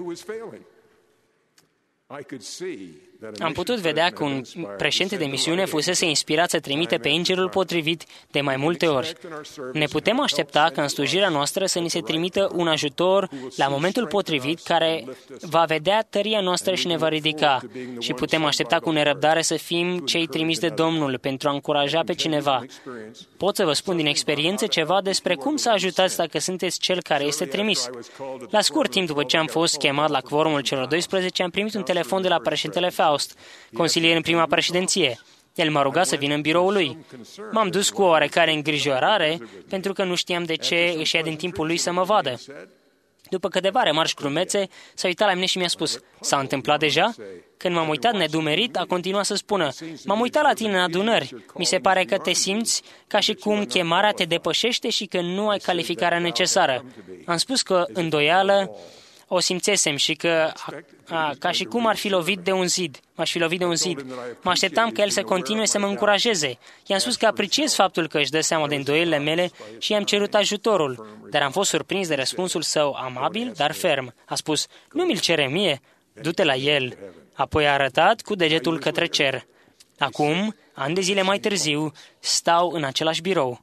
Am putut vedea că un președinte de misiune fusese inspirat să trimite pe îngerul potrivit de mai multe ori. Ne putem aștepta ca în slujirea noastră să ni se trimită un ajutor la momentul potrivit care va vedea tăria noastră și ne va ridica. Și putem aștepta cu nerăbdare să fim cei trimiși de Domnul pentru a încuraja pe cineva. Pot să vă spun din experiență ceva despre cum să ajutați dacă sunteți cel care este trimis. La scurt timp după ce am fost chemat la quorumul celor 12, am primit un telefon de la președintele Faust, consilier în prima președinție. El m-a rugat să vin în biroul lui. M-am dus cu o oarecare îngrijorare, pentru că nu știam de ce își ia din timpul lui să mă vadă. După câteva remarci grumețe, s-a uitat la mine și mi-a spus: s-a întâmplat deja? Când m-am uitat nedumerit, a continuat să spună: m-am uitat la tine în adunări. Mi se pare că te simți ca și cum chemarea te depășește și că nu ai calificarea necesară. Am spus că îndoială o simțesem și că ca și cum ar fi lovit de un zid. M-aș fi lovit de un zid. Mă așteptam că el să continue să mă încurajeze. I-am spus că apreciez faptul că își dă seama de îndoielile mele și i-am cerut ajutorul, dar am fost surprins de răspunsul său amabil, dar ferm. A spus: nu mi-l cere mie, du-te la el. Apoi a arătat cu degetul către cer. Acum, ani de zile mai târziu, stau în același birou.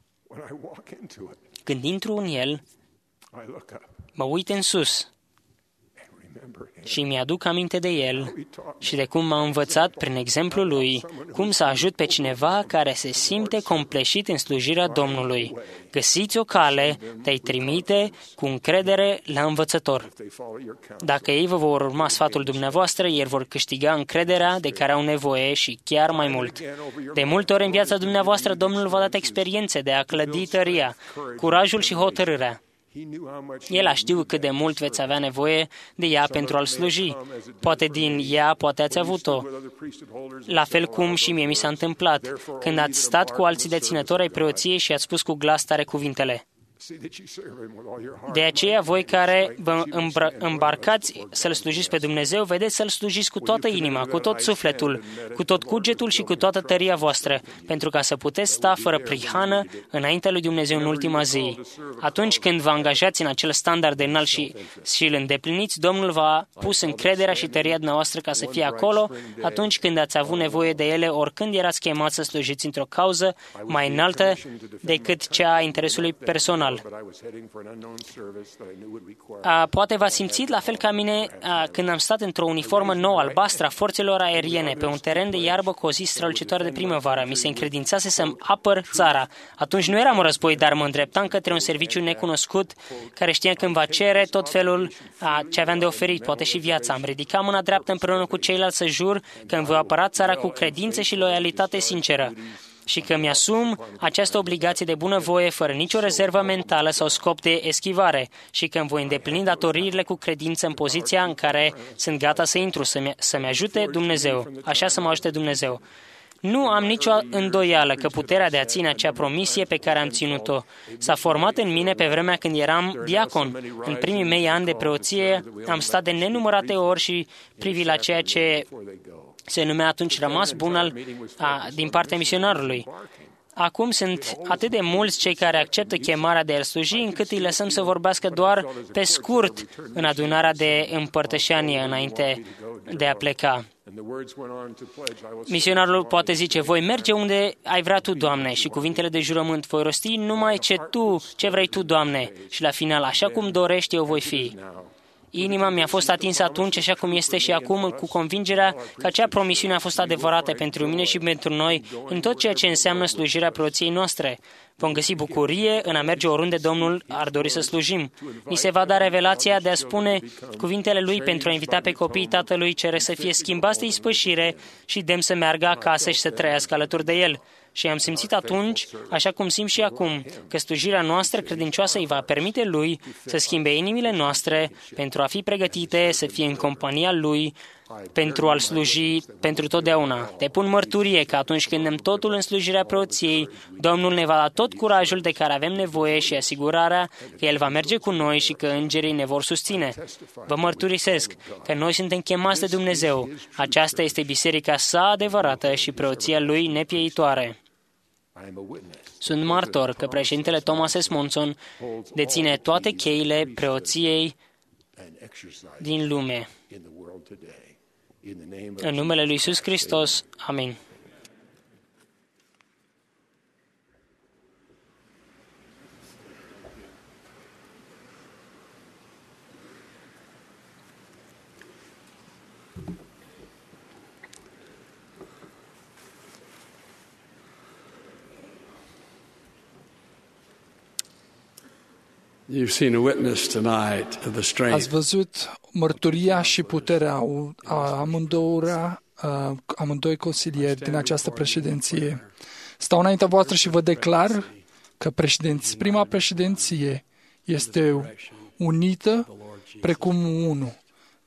Când intru în el, mă uit în sus și mi-aduc aminte de el și de cum m-a învățat prin exemplul lui cum să ajut pe cineva care se simte compleșit în slujirea Domnului. Găsiți o cale de a-i trimite cu încredere la învățător. Dacă ei vă vor urma sfatul dumneavoastră, ei vor câștiga încrederea de care au nevoie și chiar mai mult. De multe ori în viața dumneavoastră, Domnul v-a dat experiențe de a clădi tăria, curajul și hotărârea. El a știut cât de mult veți avea nevoie de ea pentru a-L sluji. Poate din ea, poate ați avut-o. La fel cum și mie mi s-a întâmplat, când ați stat cu alții deținători ai preoției și ați spus cu glas tare cuvintele: De aceea, voi care vă îmbarcați să-L slujiți pe Dumnezeu, vedeți să-L slujiți cu toată inima, cu tot sufletul, cu tot cugetul și cu toată tăria voastră, pentru ca să puteți sta fără prihană înaintea lui Dumnezeu în ultima zi. Atunci când vă angajați în acel standard de înalt și îl îndepliniți, Domnul v-a pus încrederea și tăria dumneavoastră ca să fie acolo, atunci când ați avut nevoie de ele, oricând erați chemați să slujiți într-o cauză mai înaltă decât cea a interesului personal. Poate v-ați simțit la fel ca mine când am stat într-o uniformă nouă albastră a forțelor aeriene pe un teren de iarbă cu o zi strălucitoare de primăvară. Mi se încredințase să-mi apăr țara. Atunci nu eram în război, dar mă îndreptam către un serviciu necunoscut care știa că îmi va cere tot felul ce aveam de oferit, poate și viața. Am ridicat mâna dreaptă împreună cu ceilalți să jur că îmi voi apăra țara cu credință și loialitate sinceră și că mi-asum această obligație de bunăvoie fără nicio rezervă mentală sau scop de eschivare și că îmi voi îndeplini datoriile cu credință în poziția în care sunt gata să intru, să-mi ajute Dumnezeu, așa să mă ajute Dumnezeu. Nu am nicio îndoială că puterea de a ține acea promisie pe care am ținut-o s-a format în mine pe vremea când eram diacon. În primii mei ani de preoție am stat de nenumărate ori și privi la ceea ce se numea atunci rămas bun din partea misionarului. Acum sunt atât de mulți cei care acceptă chemarea de a-L sluji, încât îi lăsăm să vorbească doar pe scurt în adunarea de împărtășanie înainte de a pleca. Misionarul poate zice, voi merge unde ai vrea Tu, Doamne, și cuvintele de jurământ voi rosti numai ce vrei Tu, Doamne, și la final, așa cum dorești, eu voi fi. Inima mi-a fost atinsă atunci, așa cum este și acum, cu convingerea că acea promisiune a fost adevărată pentru mine și pentru noi în tot ceea ce înseamnă slujirea preoției noastre. Vom găsi bucurie în a merge oriunde Domnul ar dori să slujim. Ni se va da revelația de a spune cuvintele Lui pentru a invita pe copiii Tatălui cere să fie schimbați de ispășire și dem să meargă acasă și să trăiască alături de El. Și am simțit atunci, așa cum simt și acum, că slujirea noastră credincioasă îi va permite Lui să schimbe inimile noastre pentru a fi pregătite să fie în compania Lui, pentru a-L sluji pentru totdeauna. Te pun mărturie că atunci când dăm totul în slujirea preoției, Domnul ne va da tot curajul de care avem nevoie și asigurarea că El va merge cu noi și că îngerii ne vor susține. Vă mărturisesc că noi suntem chemați de Dumnezeu. Aceasta este biserica sa adevărată și preoția Lui nepieitoare. Sunt martor că președintele Thomas S. Monson deține toate cheile preoției din lume. În numele lui Iisus Hristos. Amin. You've seen a witness tonight of the strength. Ați văzut mărturia și puterea amândoi consilieri din această președinție. Stau înaintea voastră și vă declar că prima președinție este unită precum unul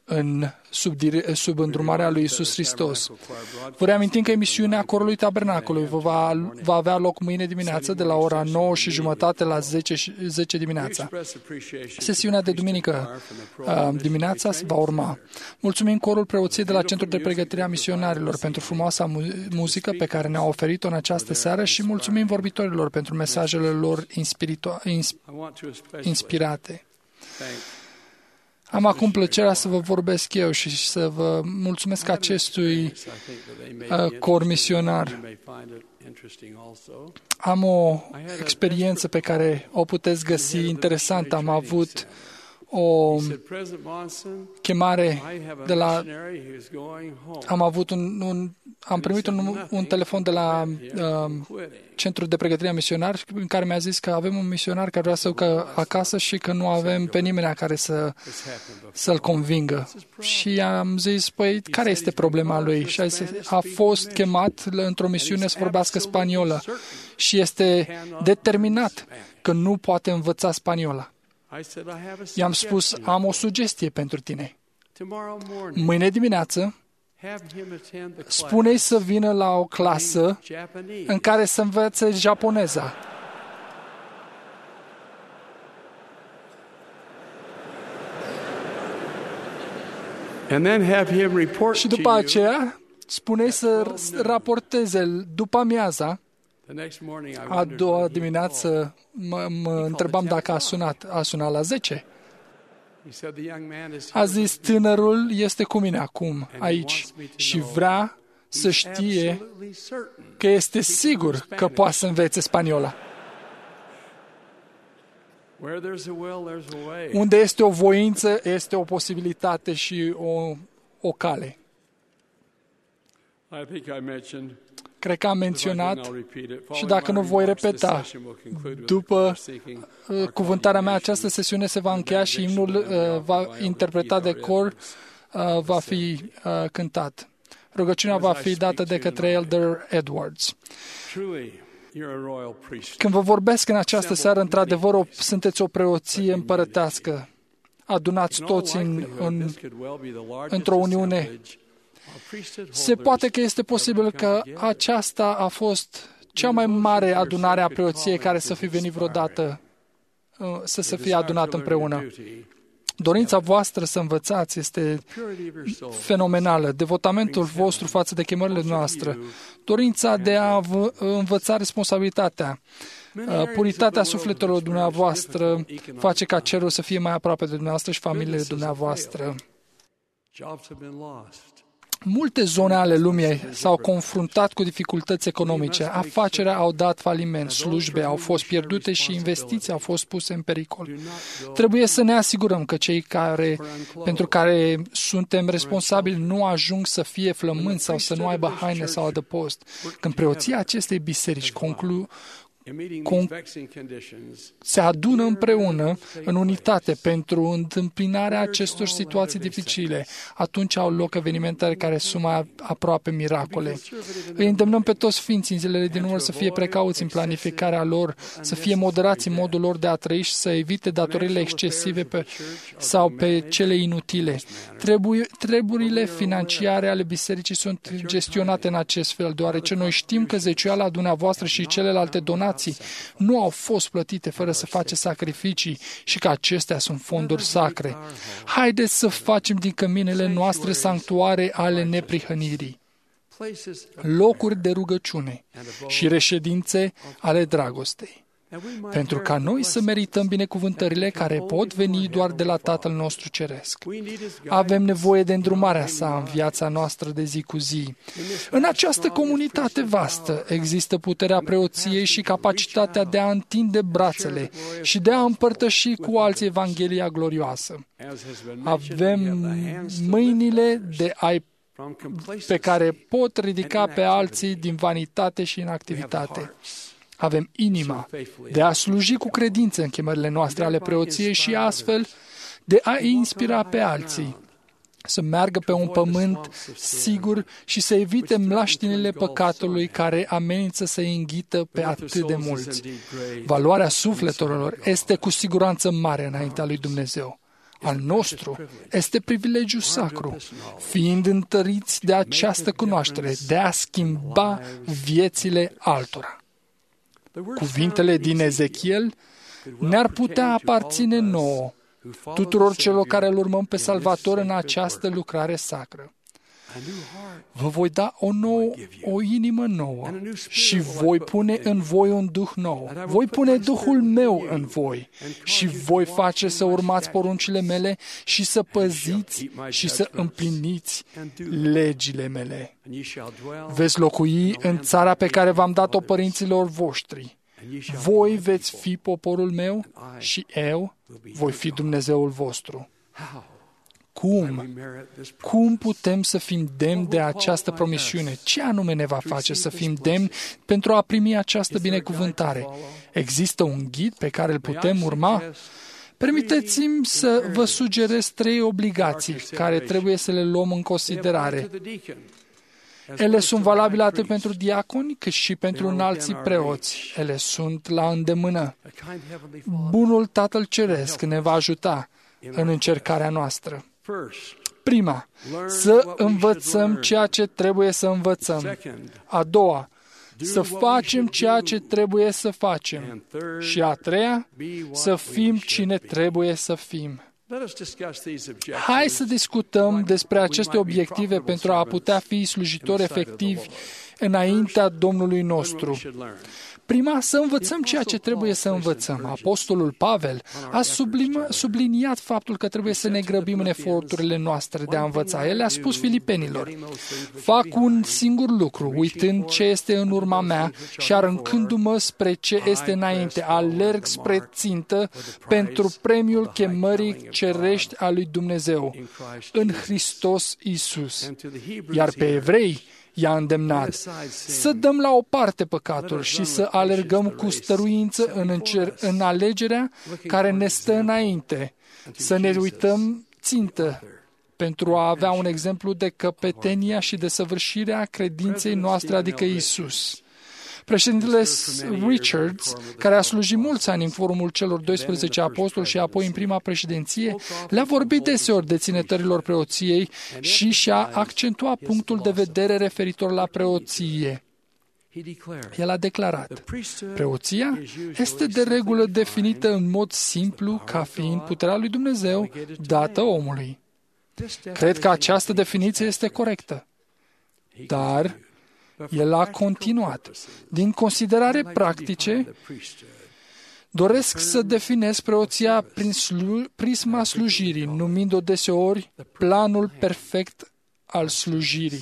sub îndrumarea lui Iisus Hristos. Vă reamintim că emisiunea Corului Tabernacolului va avea loc mâine dimineață de la ora 9:30 la 10 dimineața. Sesiunea de duminică dimineața va urma. Mulțumim Corul Preoției de la Centrul de Pregătire a Misionarilor pentru frumoasa muzică pe care ne-au oferit-o în această seară și mulțumim vorbitorilor pentru mesajele lor inspirate. Am acum plăcerea să vă vorbesc eu și să vă mulțumesc acestui cor misionar. Am o experiență pe care o puteți găsi interesantă. Am avut o chemare de la... Am primit un telefon de la Centrul de Pregătire a Misionari în care mi-a zis că avem un misionar care vrea să ducă acasă și că nu avem pe nimeni care să-l convingă. Și am zis, păi, care este problema lui? Și a fost chemat într-o misiune să vorbească spaniolă și este determinat că nu poate învăța spaniola. I-am spus, am o sugestie pentru tine. Mâine dimineață, spune-i să vină la o clasă în care să învețe japoneza. And then have him report Și to după you. aceea spune să raporteze după amiaza. The next morning I A wondered doua when he dimineață mă întrebam dacă a sunat. A sunat la 10. He said the young man is A zis, tânărul este cu mine acum, aici, și vrea să știe absolutely certain. că este sigur că poate să învețe spaniola. Where there's a will, there's a way. Unde este o voință, este o posibilitate și o cale. I think I mentioned. Cred că am If I menționat, didn't, I'll repeat it. și Following dacă my nu voi remarks, this repeta, session will conclude with după seeking cuvântarea mea, această sesiune se va încheia și imnul va interpretat de cor va fi cântat. Rugăciunea va fi dată de către Elder Edwards. Truly, you're a royal priest. Când vă vorbesc în această seară, într-adevăr, sunteți o preoție împărătească. Adunați toți într-o uniune. Se poate că este posibil că aceasta a fost cea mai mare adunare a preoției care să fi venit vreodată, să se fie adunat împreună. Dorința voastră să învățați este fenomenală. Devotamentul vostru față de chemările noastre, dorința de a învăța responsabilitatea, puritatea sufletelor dumneavoastră face ca cerul să fie mai aproape de dumneavoastră și familiile dumneavoastră. Multe zone ale lumii s-au confruntat cu dificultăți economice, afacerea au dat faliment, slujbe au fost pierdute și investiții au fost puse în pericol. Trebuie să ne asigurăm că cei pentru care suntem responsabili nu ajung să fie flămânzi sau să nu aibă haine sau adăpost. Când preoția acestei biserici se adună împreună în unitate pentru întâmpinarea acestor situații dificile, atunci au loc evenimente care sunt mai aproape miracole. Îi îndemnăm pe toți sfinții în zilele din urmă să fie precauți în planificarea lor, să fie moderați în modul lor de a trăi și să evite datoriile excesive sau pe cele inutile. Treburile financiare ale bisericii sunt gestionate în acest fel, deoarece noi știm că zeciuiala dumneavoastră și celelalte donații nu au fost plătite fără să faceți sacrificii și că acestea sunt fonduri sacre. Haideți să facem din căminele noastre sanctuare ale neprihănirii, locuri de rugăciune și reședințe ale dragostei, pentru ca noi să merităm binecuvântările care pot veni doar de la Tatăl nostru Ceresc. Avem nevoie de îndrumarea sa în viața noastră de zi cu zi. În această comunitate vastă există puterea preoției și capacitatea de a întinde brațele și de a împărtăși cu alții Evanghelia glorioasă. Avem mâinile pe care pot ridica pe alții din vanitate și inactivitate. Avem inima de a sluji cu credință în chemările noastre ale preoției și astfel de a inspira pe alții să meargă pe un pământ sigur și să evite mlaștinile păcatului care amenință să îi înghită pe atât de mulți. Valoarea sufletelor este cu siguranță mare înaintea lui Dumnezeu. Al nostru este privilegiu sacru, fiind întăriți de această cunoaștere, de a schimba viețile altora. Cuvintele din Ezechiel ne-ar putea aparține nouă, tuturor celor care îl urmăm pe Salvator în această lucrare sacră. Vă voi da o inimă nouă și voi pune în voi un duh nou. Voi pune Duhul meu în voi și voi face să urmați poruncile mele și să păziți și să împliniți legile mele. Veți locui în țara pe care v-am dat-o părinților voștri. Voi veți fi poporul meu și eu voi fi Dumnezeul vostru. Cum putem să fim demni de această promisiune? Ce anume ne va face să fim demni pentru a primi această binecuvântare? Există un ghid pe care îl putem urma? Permiteți-mi să vă sugerez 3 obligații care trebuie să le luăm în considerare. Ele sunt valabile atât pentru diaconi cât și pentru înalții preoți. Ele sunt la îndemână. Bunul Tatăl Ceresc ne va ajuta în încercarea noastră. Prima, să învățăm ceea ce trebuie să învățăm. A doua, să facem ceea ce trebuie să facem. Și a treia, să fim cine trebuie să fim. Hai să discutăm despre aceste obiective pentru a putea fi slujitori efectivi înaintea Domnului nostru. Prima, să învățăm ceea ce trebuie să învățăm. Apostolul Pavel a subliniat faptul că trebuie să ne grăbim în eforturile noastre de a învăța. El a spus filipenilor: fac un singur lucru, uitând ce este în urma mea și aruncându-mă spre ce este înainte. Alerg spre țintă pentru premiul chemării cerești a lui Dumnezeu în Hristos Iisus. Iar pe evrei i-a îndemnat să dăm la o parte păcatul și să alergăm cu stăruință în alegerea care ne stă înainte, să ne uităm țintă pentru a avea un exemplu de căpetenia și de săvârșirea credinței noastre, adică Iisus. Președintele Richards, care a slujit mulți ani în forumul celor 12 apostoli și apoi în prima președinție, le-a vorbit deseori deținătorilor preoției și și-a accentuat punctul de vedere referitor la preoție. El a declarat: preoția este de regulă definită în mod simplu ca fiind puterea lui Dumnezeu dată omului. Cred că această definiție este corectă. Dar el a continuat: din considerare practice, doresc să definez preoția prin prisma slujirii, numind-o deseori planul perfect al slujirii.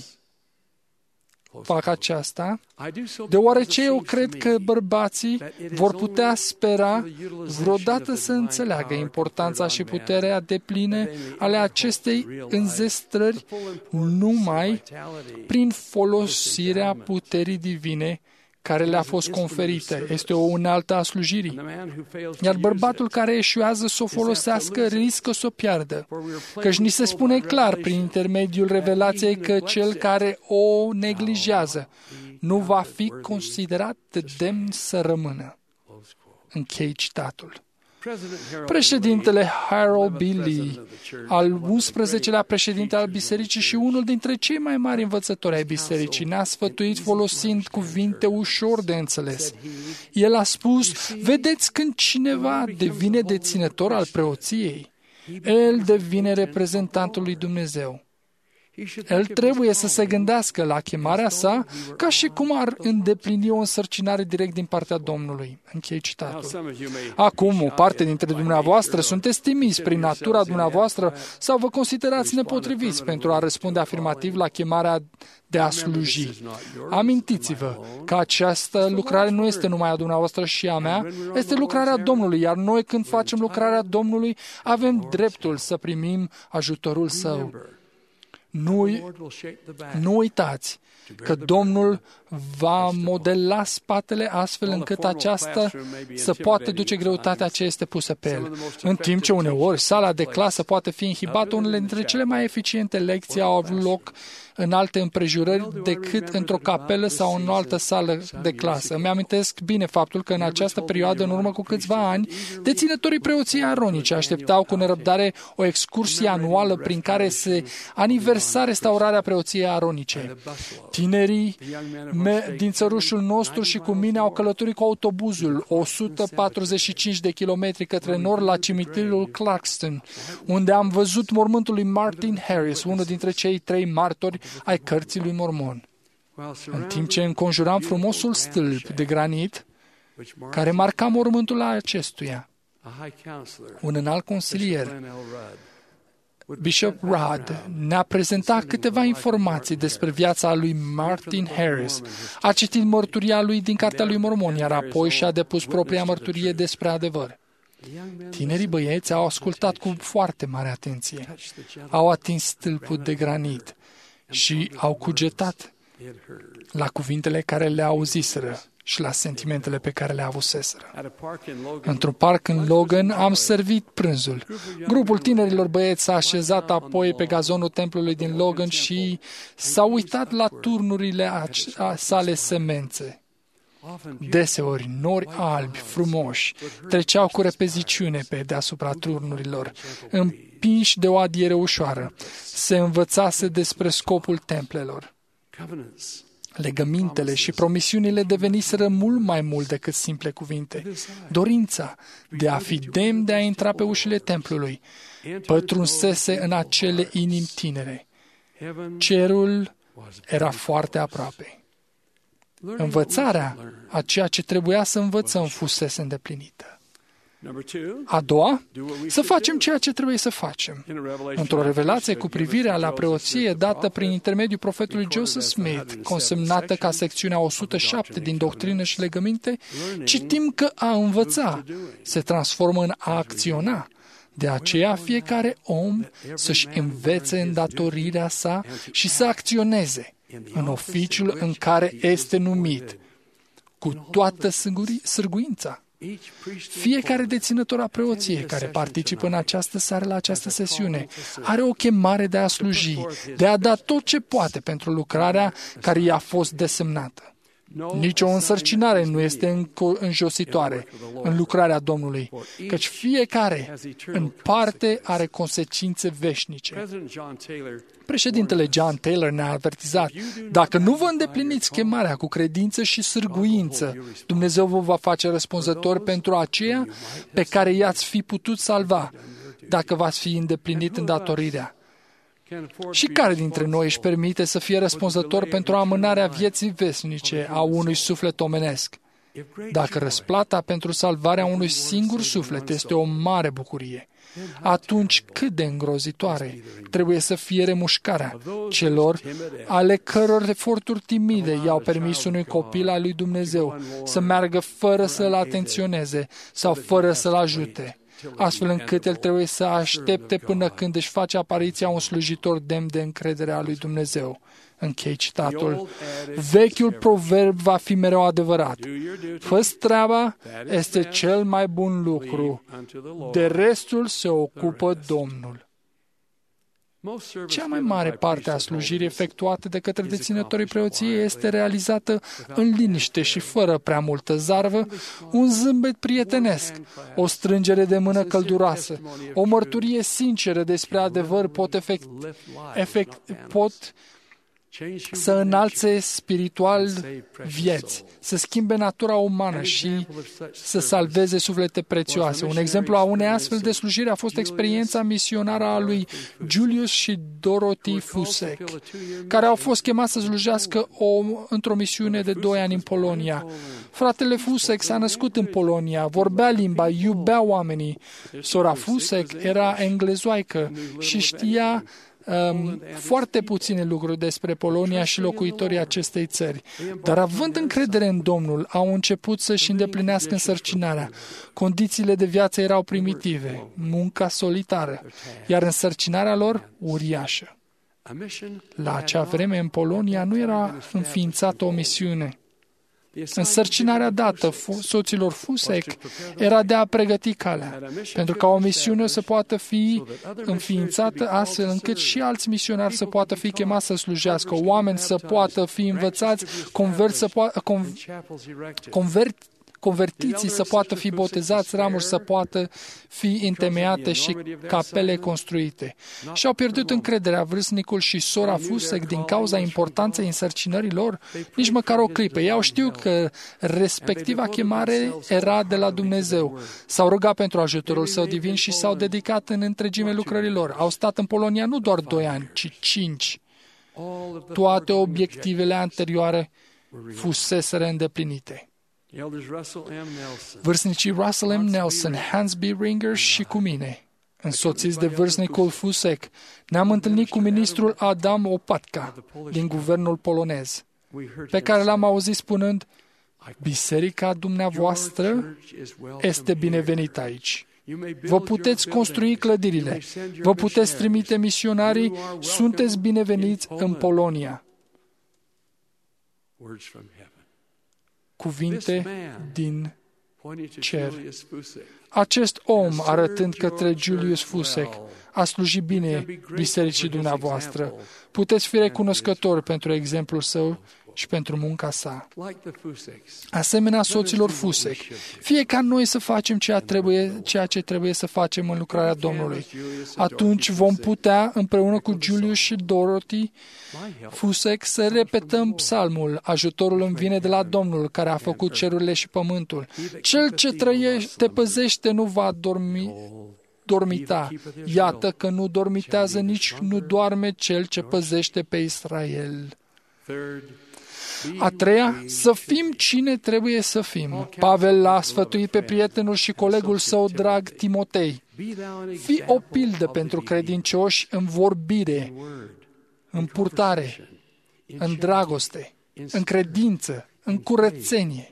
Fac aceasta deoarece eu cred că bărbații vor putea spera vreodată să înțeleagă importanța și puterea depline ale acestei înzestrări numai prin folosirea puterii divine care le-a fost conferită. Este o unealtă a slujirii. Iar bărbatul care eșuează să o folosească riscă să o piardă. Căci ni se spune clar prin intermediul revelației că cel care o neglijează nu va fi considerat demn să rămână. Închei citatul. Președintele Harold B. Lee, al 11-lea președinte al bisericii și unul dintre cei mai mari învățători ai bisericii, ne-a sfătuit folosind cuvinte ușor de înțeles. El a spus: vedeți, când cineva devine deținător al preoției, el devine reprezentantul lui Dumnezeu. El trebuie să se gândească la chemarea sa ca și cum ar îndeplini o însărcinare direct din partea Domnului. Închei citatul. Acum, o parte dintre dumneavoastră sunteți timizi prin natura dumneavoastră sau vă considerați nepotriviți pentru a răspunde afirmativ la chemarea de a sluji. Amintiți-vă că această lucrare nu este numai a dumneavoastră și a mea, este lucrarea Domnului, iar noi, când facem lucrarea Domnului, avem dreptul să primim ajutorul Său. Nu uitați că Domnul va modela spatele astfel încât aceasta să poată duce greutatea ce este pusă pe el. În timp ce uneori sala de clasă poate fi inhibată, unele dintre cele mai eficiente lecții au avut loc în alte împrejurări decât într-o capelă sau în o altă sală de clasă. Îmi amintesc bine faptul că în această perioadă, în urmă cu câțiva ani, deținătorii preoției aronice așteptau cu nerăbdare o excursie anuală prin care se aniversa restaurarea preoției aronice. Tinerii din țărușul nostru și cu mine au călătorit cu autobuzul 145 de kilometri către nord la cimitirul Clarkston, unde am văzut mormântul lui Martin Harris, unul dintre cei 3 martori ai cărții lui Mormon. În timp ce înconjuram frumosul stâlp de granit care marca mormântul acestuia, un înalt consilier, Bishop Rudd, ne-a prezentat câteva informații despre viața lui Martin Harris. A citit mărturia lui din Cartea lui Mormon, iar apoi și-a depus propria mărturie despre adevăr. Tinerii băieți au ascultat cu foarte mare atenție. Au atins stâlpul de granit și au cugetat la cuvintele care le auziseră și la sentimentele pe care le avuseseră. Într-un parc în Logan am servit prânzul. Grupul tinerilor băieți s-a așezat apoi pe gazonul templului din Logan și s-a uitat la turnurile sale semențe. Deseori, nori albi, frumoși, treceau cu repeziciune pe deasupra turnurilor, împinși de o adiere ușoară. Se învățase despre scopul templelor. Legămintele și promisiunile deveniseră mult mai mult decât simple cuvinte. Dorința de a fi demn de a intra pe ușile templului pătrunsese în acele inimi tinere. Cerul era foarte aproape. Învățarea a ceea ce trebuia să învățăm fusese îndeplinită. A doua, să facem ceea ce trebuie să facem. Într-o revelație cu privire la preoție dată prin intermediul profetului Joseph Smith, consemnată ca secțiunea 107 din Doctrină și Legăminte, citim că a învăța se transformă în a acționa. De aceea, fiecare om să-și învețe îndatorirea sa și să acționeze în oficiul în care este numit, cu toată sârguința. Fiecare deținător a preoției care participă în această seară la această sesiune are o chemare de a sluji, de a da tot ce poate pentru lucrarea care i-a fost desemnată. Nici o însărcinare nu este înjositoare în lucrarea Domnului, căci fiecare în parte are consecințe veșnice. Președintele John Taylor ne-a avertizat: dacă nu vă îndepliniți chemarea cu credință și sârguință, Dumnezeu vă va face răspunzători pentru aceea pe care i-ați fi putut salva, dacă v-ați fi îndeplinit îndatorirea. Și care dintre noi își permite să fie răspunzător pentru amânarea vieții veșnice a unui suflet omenesc? Dacă răsplata pentru salvarea unui singur suflet este o mare bucurie, atunci cât de îngrozitoare trebuie să fie remușcarea celor ale căror eforturi timide i-au permis unui copil al lui Dumnezeu să meargă fără să-l atenționeze sau fără să-l ajute, astfel încât el trebuie să aștepte până când își face apariția un slujitor demn de încredere a lui Dumnezeu. Închei citatul. Vechiul proverb va fi mereu adevărat. Fă-ți treaba, este cel mai bun lucru. De restul se ocupă Domnul. Cea mai mare parte a slujirii efectuate de către deținătorii preoției este realizată în liniște și fără prea multă zarvă, un zâmbet prietenesc, o strângere de mână călduroasă, o mărturie sinceră despre adevăr pot să înalțe spiritual vieți, să schimbe natura umană și să salveze suflete prețioase. Un exemplu a unei astfel de slujiri a fost experiența misionară a lui Julius și Dorothy Fusek, care au fost chemați să slujească într-o misiune de 2 ani în Polonia. Fratele Fusek s-a născut în Polonia, vorbea limba, iubea oamenii. Sora Fusek era englezoaică și știa foarte puține lucruri despre Polonia și locuitorii acestei țări, dar având încredere în Domnul, au început să-și îndeplinească însărcinarea. Condițiile de viață erau primitive, munca solitară, iar însărcinarea lor uriașă. La acea vreme, în Polonia, nu era înființată o misiune. Însărcinarea dată soților Fusek era de a pregăti calea, pentru ca o misiune să poată fi înființată astfel încât și alți misionari să poată fi chemați să slujească, oameni să poată fi învățați, convertiții să poată fi botezați, ramuri să poată fi întemeiate și capele construite. Și-au pierdut încrederea vârstnicul și sora Fusek din cauza importanței însărcinării lor, nici măcar o clipă. Ei au știut că respectiva chemare era de la Dumnezeu. S-au rugat pentru ajutorul său divin și s-au dedicat în întregime lucrărilor. Au stat în Polonia nu doar 2 ani, ci 5. Toate obiectivele anterioare fuseseră îndeplinite. Vârstnicii Russell M. Nelson, Hans B. Ringer și cu mine, însoțiți de vârstnicul Fusek, ne-am întâlnit cu ministrul Adam Opatka din guvernul polonez, pe care l-am auzit spunând: biserica dumneavoastră este binevenită aici. Vă puteți construi clădirile, vă puteți trimite misionarii, sunteți bineveniți în Polonia. Cuvinte din cer. Acest om, arătând către Julius Fusek, a slujit bine bisericii dumneavoastră. Puteți fi recunoscători pentru exemplul său și pentru munca sa. Asemenea soților Fusec, fie ca noi să facem ceea ce trebuie să facem în lucrarea Domnului. Atunci vom putea, împreună cu Julius și Dorothy Fusec, să repetăm psalmul: ajutorul îmi vine de la Domnul, care a făcut cerurile și pământul. Cel ce te păzește nu va dormita. Iată că nu dormitează, nici nu doarme cel ce păzește pe Israel. A treia, să fim cine trebuie să fim. Pavel l-a sfătuit pe prietenul și colegul său drag Timotei: fii o pildă pentru credincioși în vorbire, în purtare, în dragoste, în credință, în curățenie.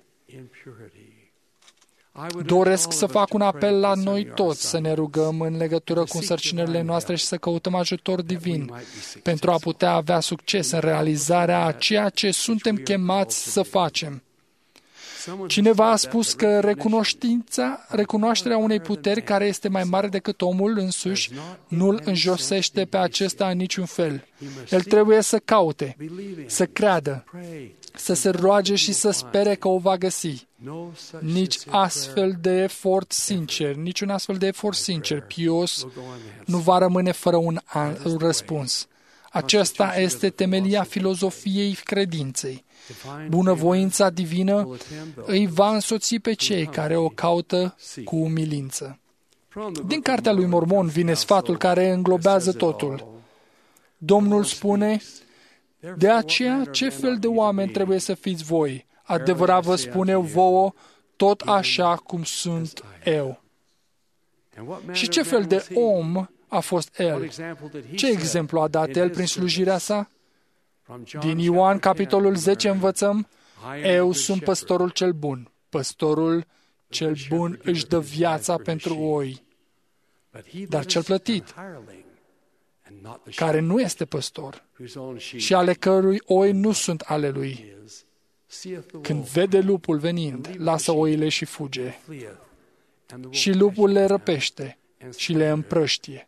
Doresc să fac un apel la noi toți să ne rugăm în legătură cu însărcinările noastre și să căutăm ajutor divin pentru a putea avea succes în realizarea a ceea ce suntem chemați să facem. Cineva a spus că recunoașterea unei puteri care este mai mare decât omul însuși nu îl înjosește pe acesta în niciun fel. El trebuie să caute, să creadă, să se roage și să spere că o va găsi. Niciun astfel de efort sincer, pios, nu va rămâne fără un răspuns. Acesta este temelia filozofiei credinței. Bunăvoința divină îi va însoți pe cei care o caută cu umilință. Din Cartea lui Mormon vine sfatul care înglobează totul. Domnul spune: de aceea, ce fel de oameni trebuie să fiți voi? Adevărat vă spun eu vouă, tot așa cum sunt eu. Și ce fel de om a fost el? Ce exemplu a dat el prin slujirea sa? Din Ioan, capitolul 10, învățăm: eu sunt păstorul cel bun. Păstorul cel bun își dă viața pentru oi. Dar cel plătit, care nu este păstor și ale cărui oi nu sunt ale lui, când vede lupul venind, lasă oile și fuge. Și lupul le răpește și le împrăștie.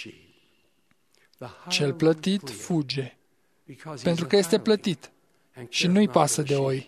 Cel plătit fuge, pentru că este plătit și nu-i pasă de oi.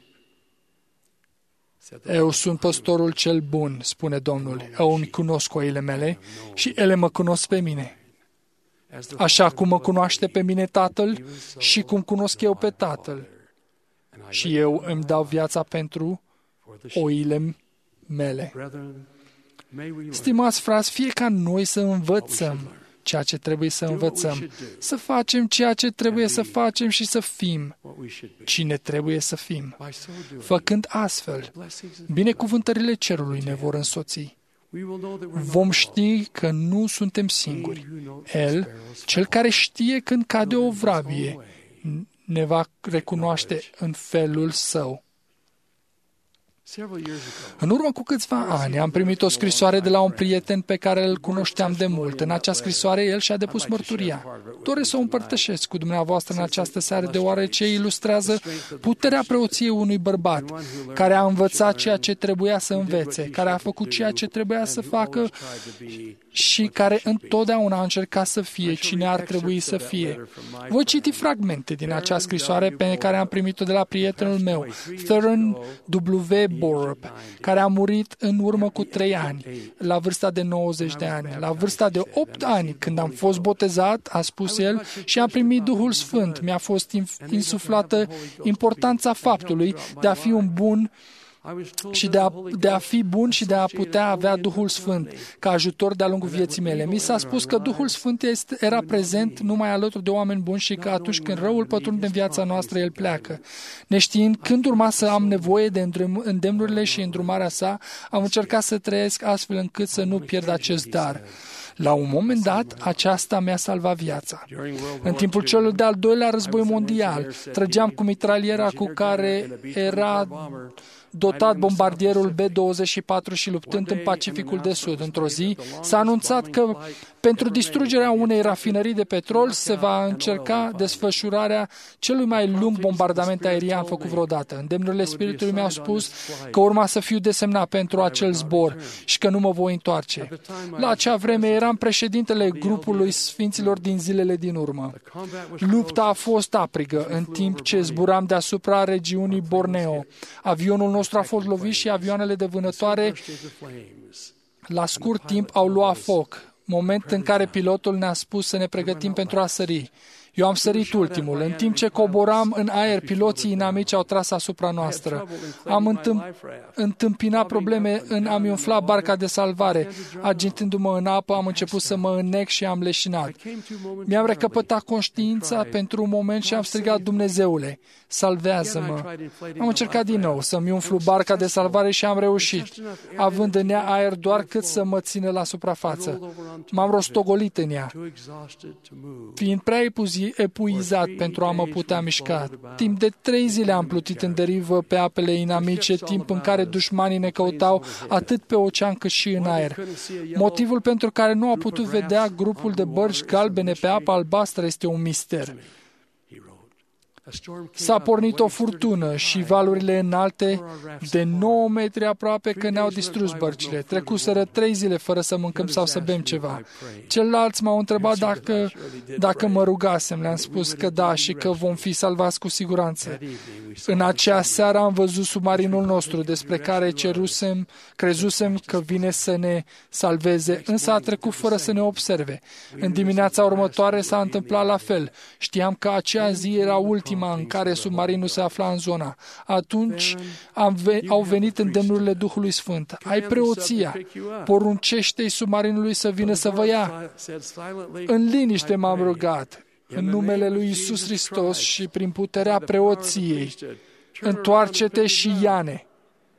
Eu sunt păstorul cel bun, spune Domnul. Eu îmi cunosc oile mele și ele mă cunosc pe mine. Așa cum mă cunoaște pe mine Tatăl și cum cunosc eu pe Tatăl. Și eu îmi dau viața pentru oile mele. Stimați frați, fie ca noi să învățăm ceea ce trebuie să învățăm, să facem ceea ce trebuie să facem și să fim cine trebuie să fim. Făcând astfel, binecuvântările cerului ne vor însoți. Vom ști că nu suntem singuri. El, cel care știe când cade o vrabie, ne va recunoaște în felul său. În urmă cu câțiva ani am primit o scrisoare de la un prieten pe care îl cunoșteam de mult. În acea scrisoare el și-a depus mărturia. Doresc să o împărtășesc cu dumneavoastră în această seară, deoarece ilustrează puterea preoției unui bărbat care a învățat ceea ce trebuia să învețe, care a făcut ceea ce trebuia să facă și care întotdeauna a încercat să fie cine ar trebui să fie. Voi citi fragmente din acea scrisoare pe care am primit-o de la prietenul meu, Theron W. Borup, care a murit în urmă cu 3 ani, la vârsta de 90 de ani. La vârsta de 8 ani, când am fost botezat, a spus el, și am primit Duhul Sfânt, mi-a fost insuflată importanța faptului de a fi un bun și de a fi bun și de a putea avea Duhul Sfânt ca ajutor de-a lungul vieții mele. Mi s-a spus că Duhul Sfânt era prezent numai alături de oameni buni și că atunci când răul pătrunde în viața noastră, el pleacă. Neștiind când urma să am nevoie de îndemnurile și îndrumarea sa, am încercat să trăiesc astfel încât să nu pierd acest dar. La un moment dat, aceasta mi-a salvat viața. În timpul celui de-al doilea război mondial, trăgeam cu mitraliera cu care era dotat bombardierul B-24 și luptând în Pacificul de Sud. Într-o zi s-a anunțat că pentru distrugerea unei rafinării de petrol se va încerca desfășurarea celui mai lung bombardament aerian făcut vreodată. Îndemnurile Spiritului mi-au spus că urma să fiu desemnat pentru acel zbor și că nu mă voi întoarce. La acea vreme eram președintele grupului Sfinților din zilele din urmă. Lupta a fost aprigă în timp ce zburam deasupra regiunii Borneo. Avionul nostru a fost lovit și avioanele de vânătoare la scurt timp au luat foc, moment în care pilotul ne-a spus să ne pregătim pentru a sări. Eu am sărit ultimul. În timp ce coboram în aer, piloții inamici au tras asupra noastră. Am întâmpinat probleme în a-mi umfla barca de salvare. Agitându-mă în apă, am început să mă înnec și am leșinat. Mi-am recăpătat conștiința pentru un moment și am strigat: Dumnezeule, salvează-mă! Am încercat din nou să-mi umflu barca de salvare și am reușit, având în ea aer doar cât să mă țină la suprafață. M-am rostogolit în ea, fiind prea epuizat pentru a mă putea mișca. Timp de 3 zile am plutit în derivă pe apele inamice, timp în care dușmanii ne căutau atât pe ocean cât și în aer. Motivul pentru care nu au putut vedea grupul de bărci galbene pe apa albastră este un mister. S-a pornit o furtună și valurile înalte de 9 metri aproape că ne-au distrus bărcile. Trecuseră 3 zile fără să mâncăm sau să bem ceva. Ceilalți m-au întrebat dacă mă rugasem. Le-am spus că da și că vom fi salvați cu siguranță. În acea seară am văzut submarinul nostru, despre care crezusem că vine să ne salveze, însă a trecut fără să ne observe. În dimineața următoare s-a întâmplat la fel. Știam că acea zi era ultima în care submarinul se afla în zona. Atunci au venit îndemnurile Duhului Sfânt. Ai preoția, poruncește-i submarinului să vină să vă ia. În liniște m-am rugat, în numele lui Iisus Hristos și prin puterea preoției. Întoarce-te și ia-ne.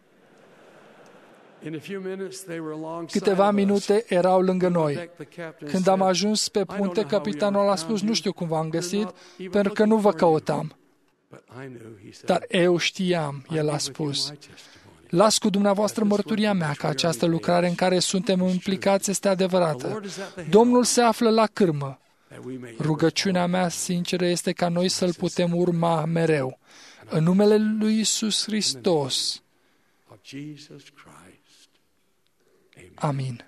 Câteva minute erau lângă noi. Când am ajuns pe punte, capitanul a spus: nu știu cum v-am găsit, pentru că nu vă căutam. Dar eu știam, el a spus. Las cu dumneavoastră mărturia mea că această lucrare în care suntem implicați este adevărată. Domnul se află la cârmă. Rugăciunea mea sinceră este ca noi să-L putem urma mereu. În numele lui Iisus Hristos. Amin.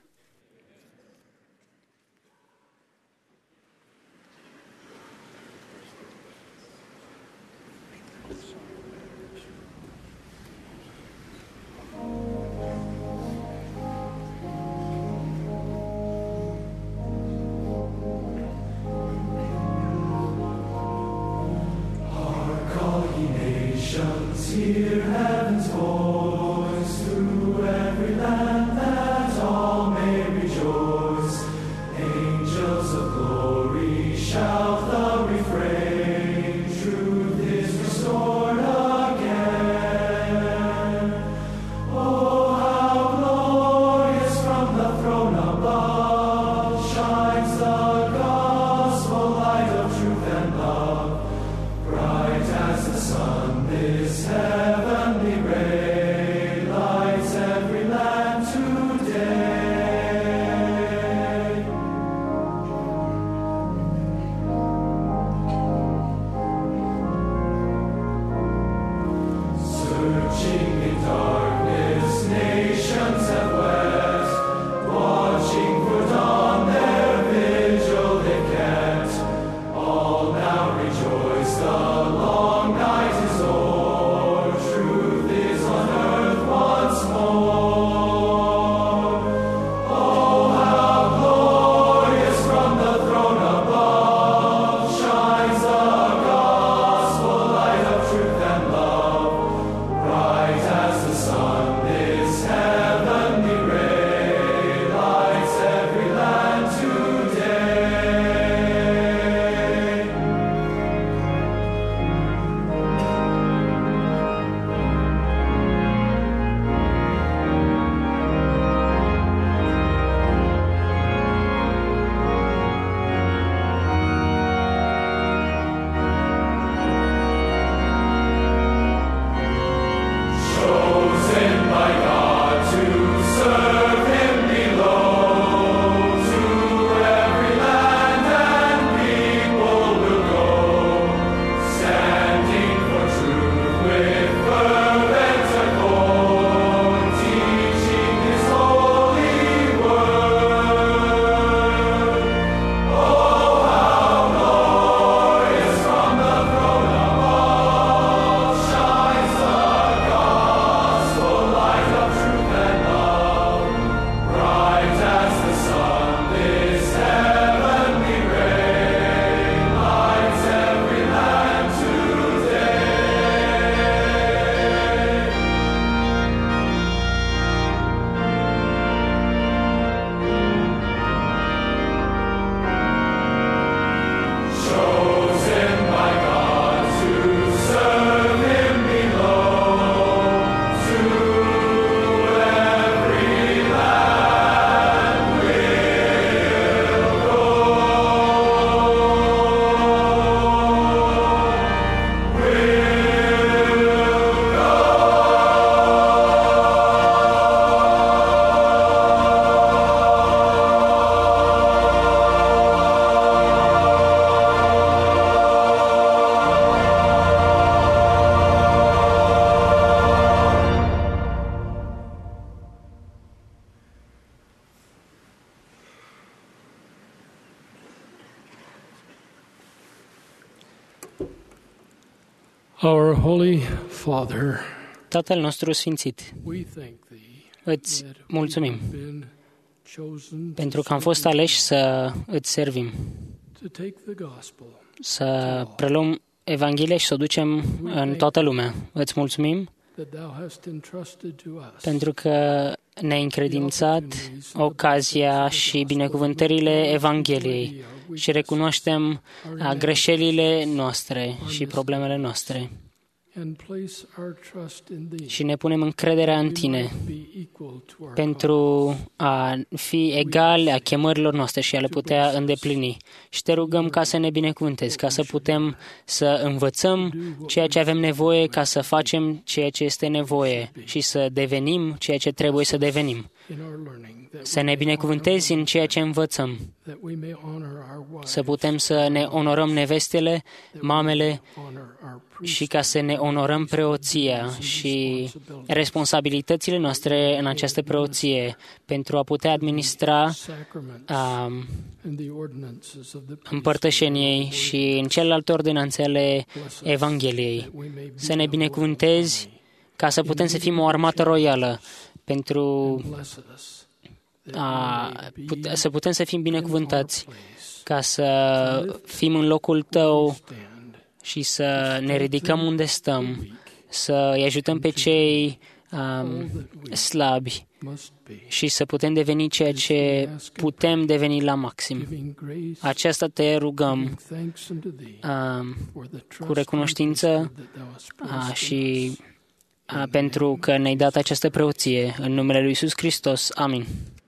Hear heaven's voice through every land, that all may Our Holy Father, Tatăl nostru sfințit, we thank Thee îți mulțumim that been chosen pentru că am fost aleși să îți servim, to take the gospel să preluăm Evanghelia și să o ducem în toată lumea. Îți mulțumim that Thou hast entrusted to us. pentru că ne-ai încredințat ocazia și binecuvântările Evangheliei și recunoaștem greșelile noastre și problemele noastre And place our trust in Thee. și ne punem încrederea în Tine Be equal to our pentru a fi egali a chemărilor noastre și a le putea îndeplini. Și te rugăm ca să ne binecuvântezi, ca să putem să învățăm ceea ce avem nevoie, ca să facem ceea ce este nevoie și să devenim ceea ce trebuie să devenim. in our learning, Să ne binecuvântezi în ceea ce învățăm, that we may honor our wives, să putem să ne onorăm nevestele, mamele honor our priests, și ca să ne onorăm preoția și responsabilitățile noastre în această preoție pentru a putea administra sacraments, and the ordinances of the împărtășeniei și în celelalte ordonanțe ale Evangheliei. we may be Să ne binecuvântezi ca să putem să fim o armată royală pentru bless us, să putem să fim binecuvântați, ca să fim în locul Tău stand și să ne ridicăm unde stăm, să îi ajutăm pe cei slabi must be și să putem deveni ceea ce putem deveni la maxim. giving grace, Aceasta te rugăm thanks unto Thee for the cu trust recunoștință that Thou hast placed și pentru că ne-ai dat această preoție. În numele Lui Iisus Hristos. Amin.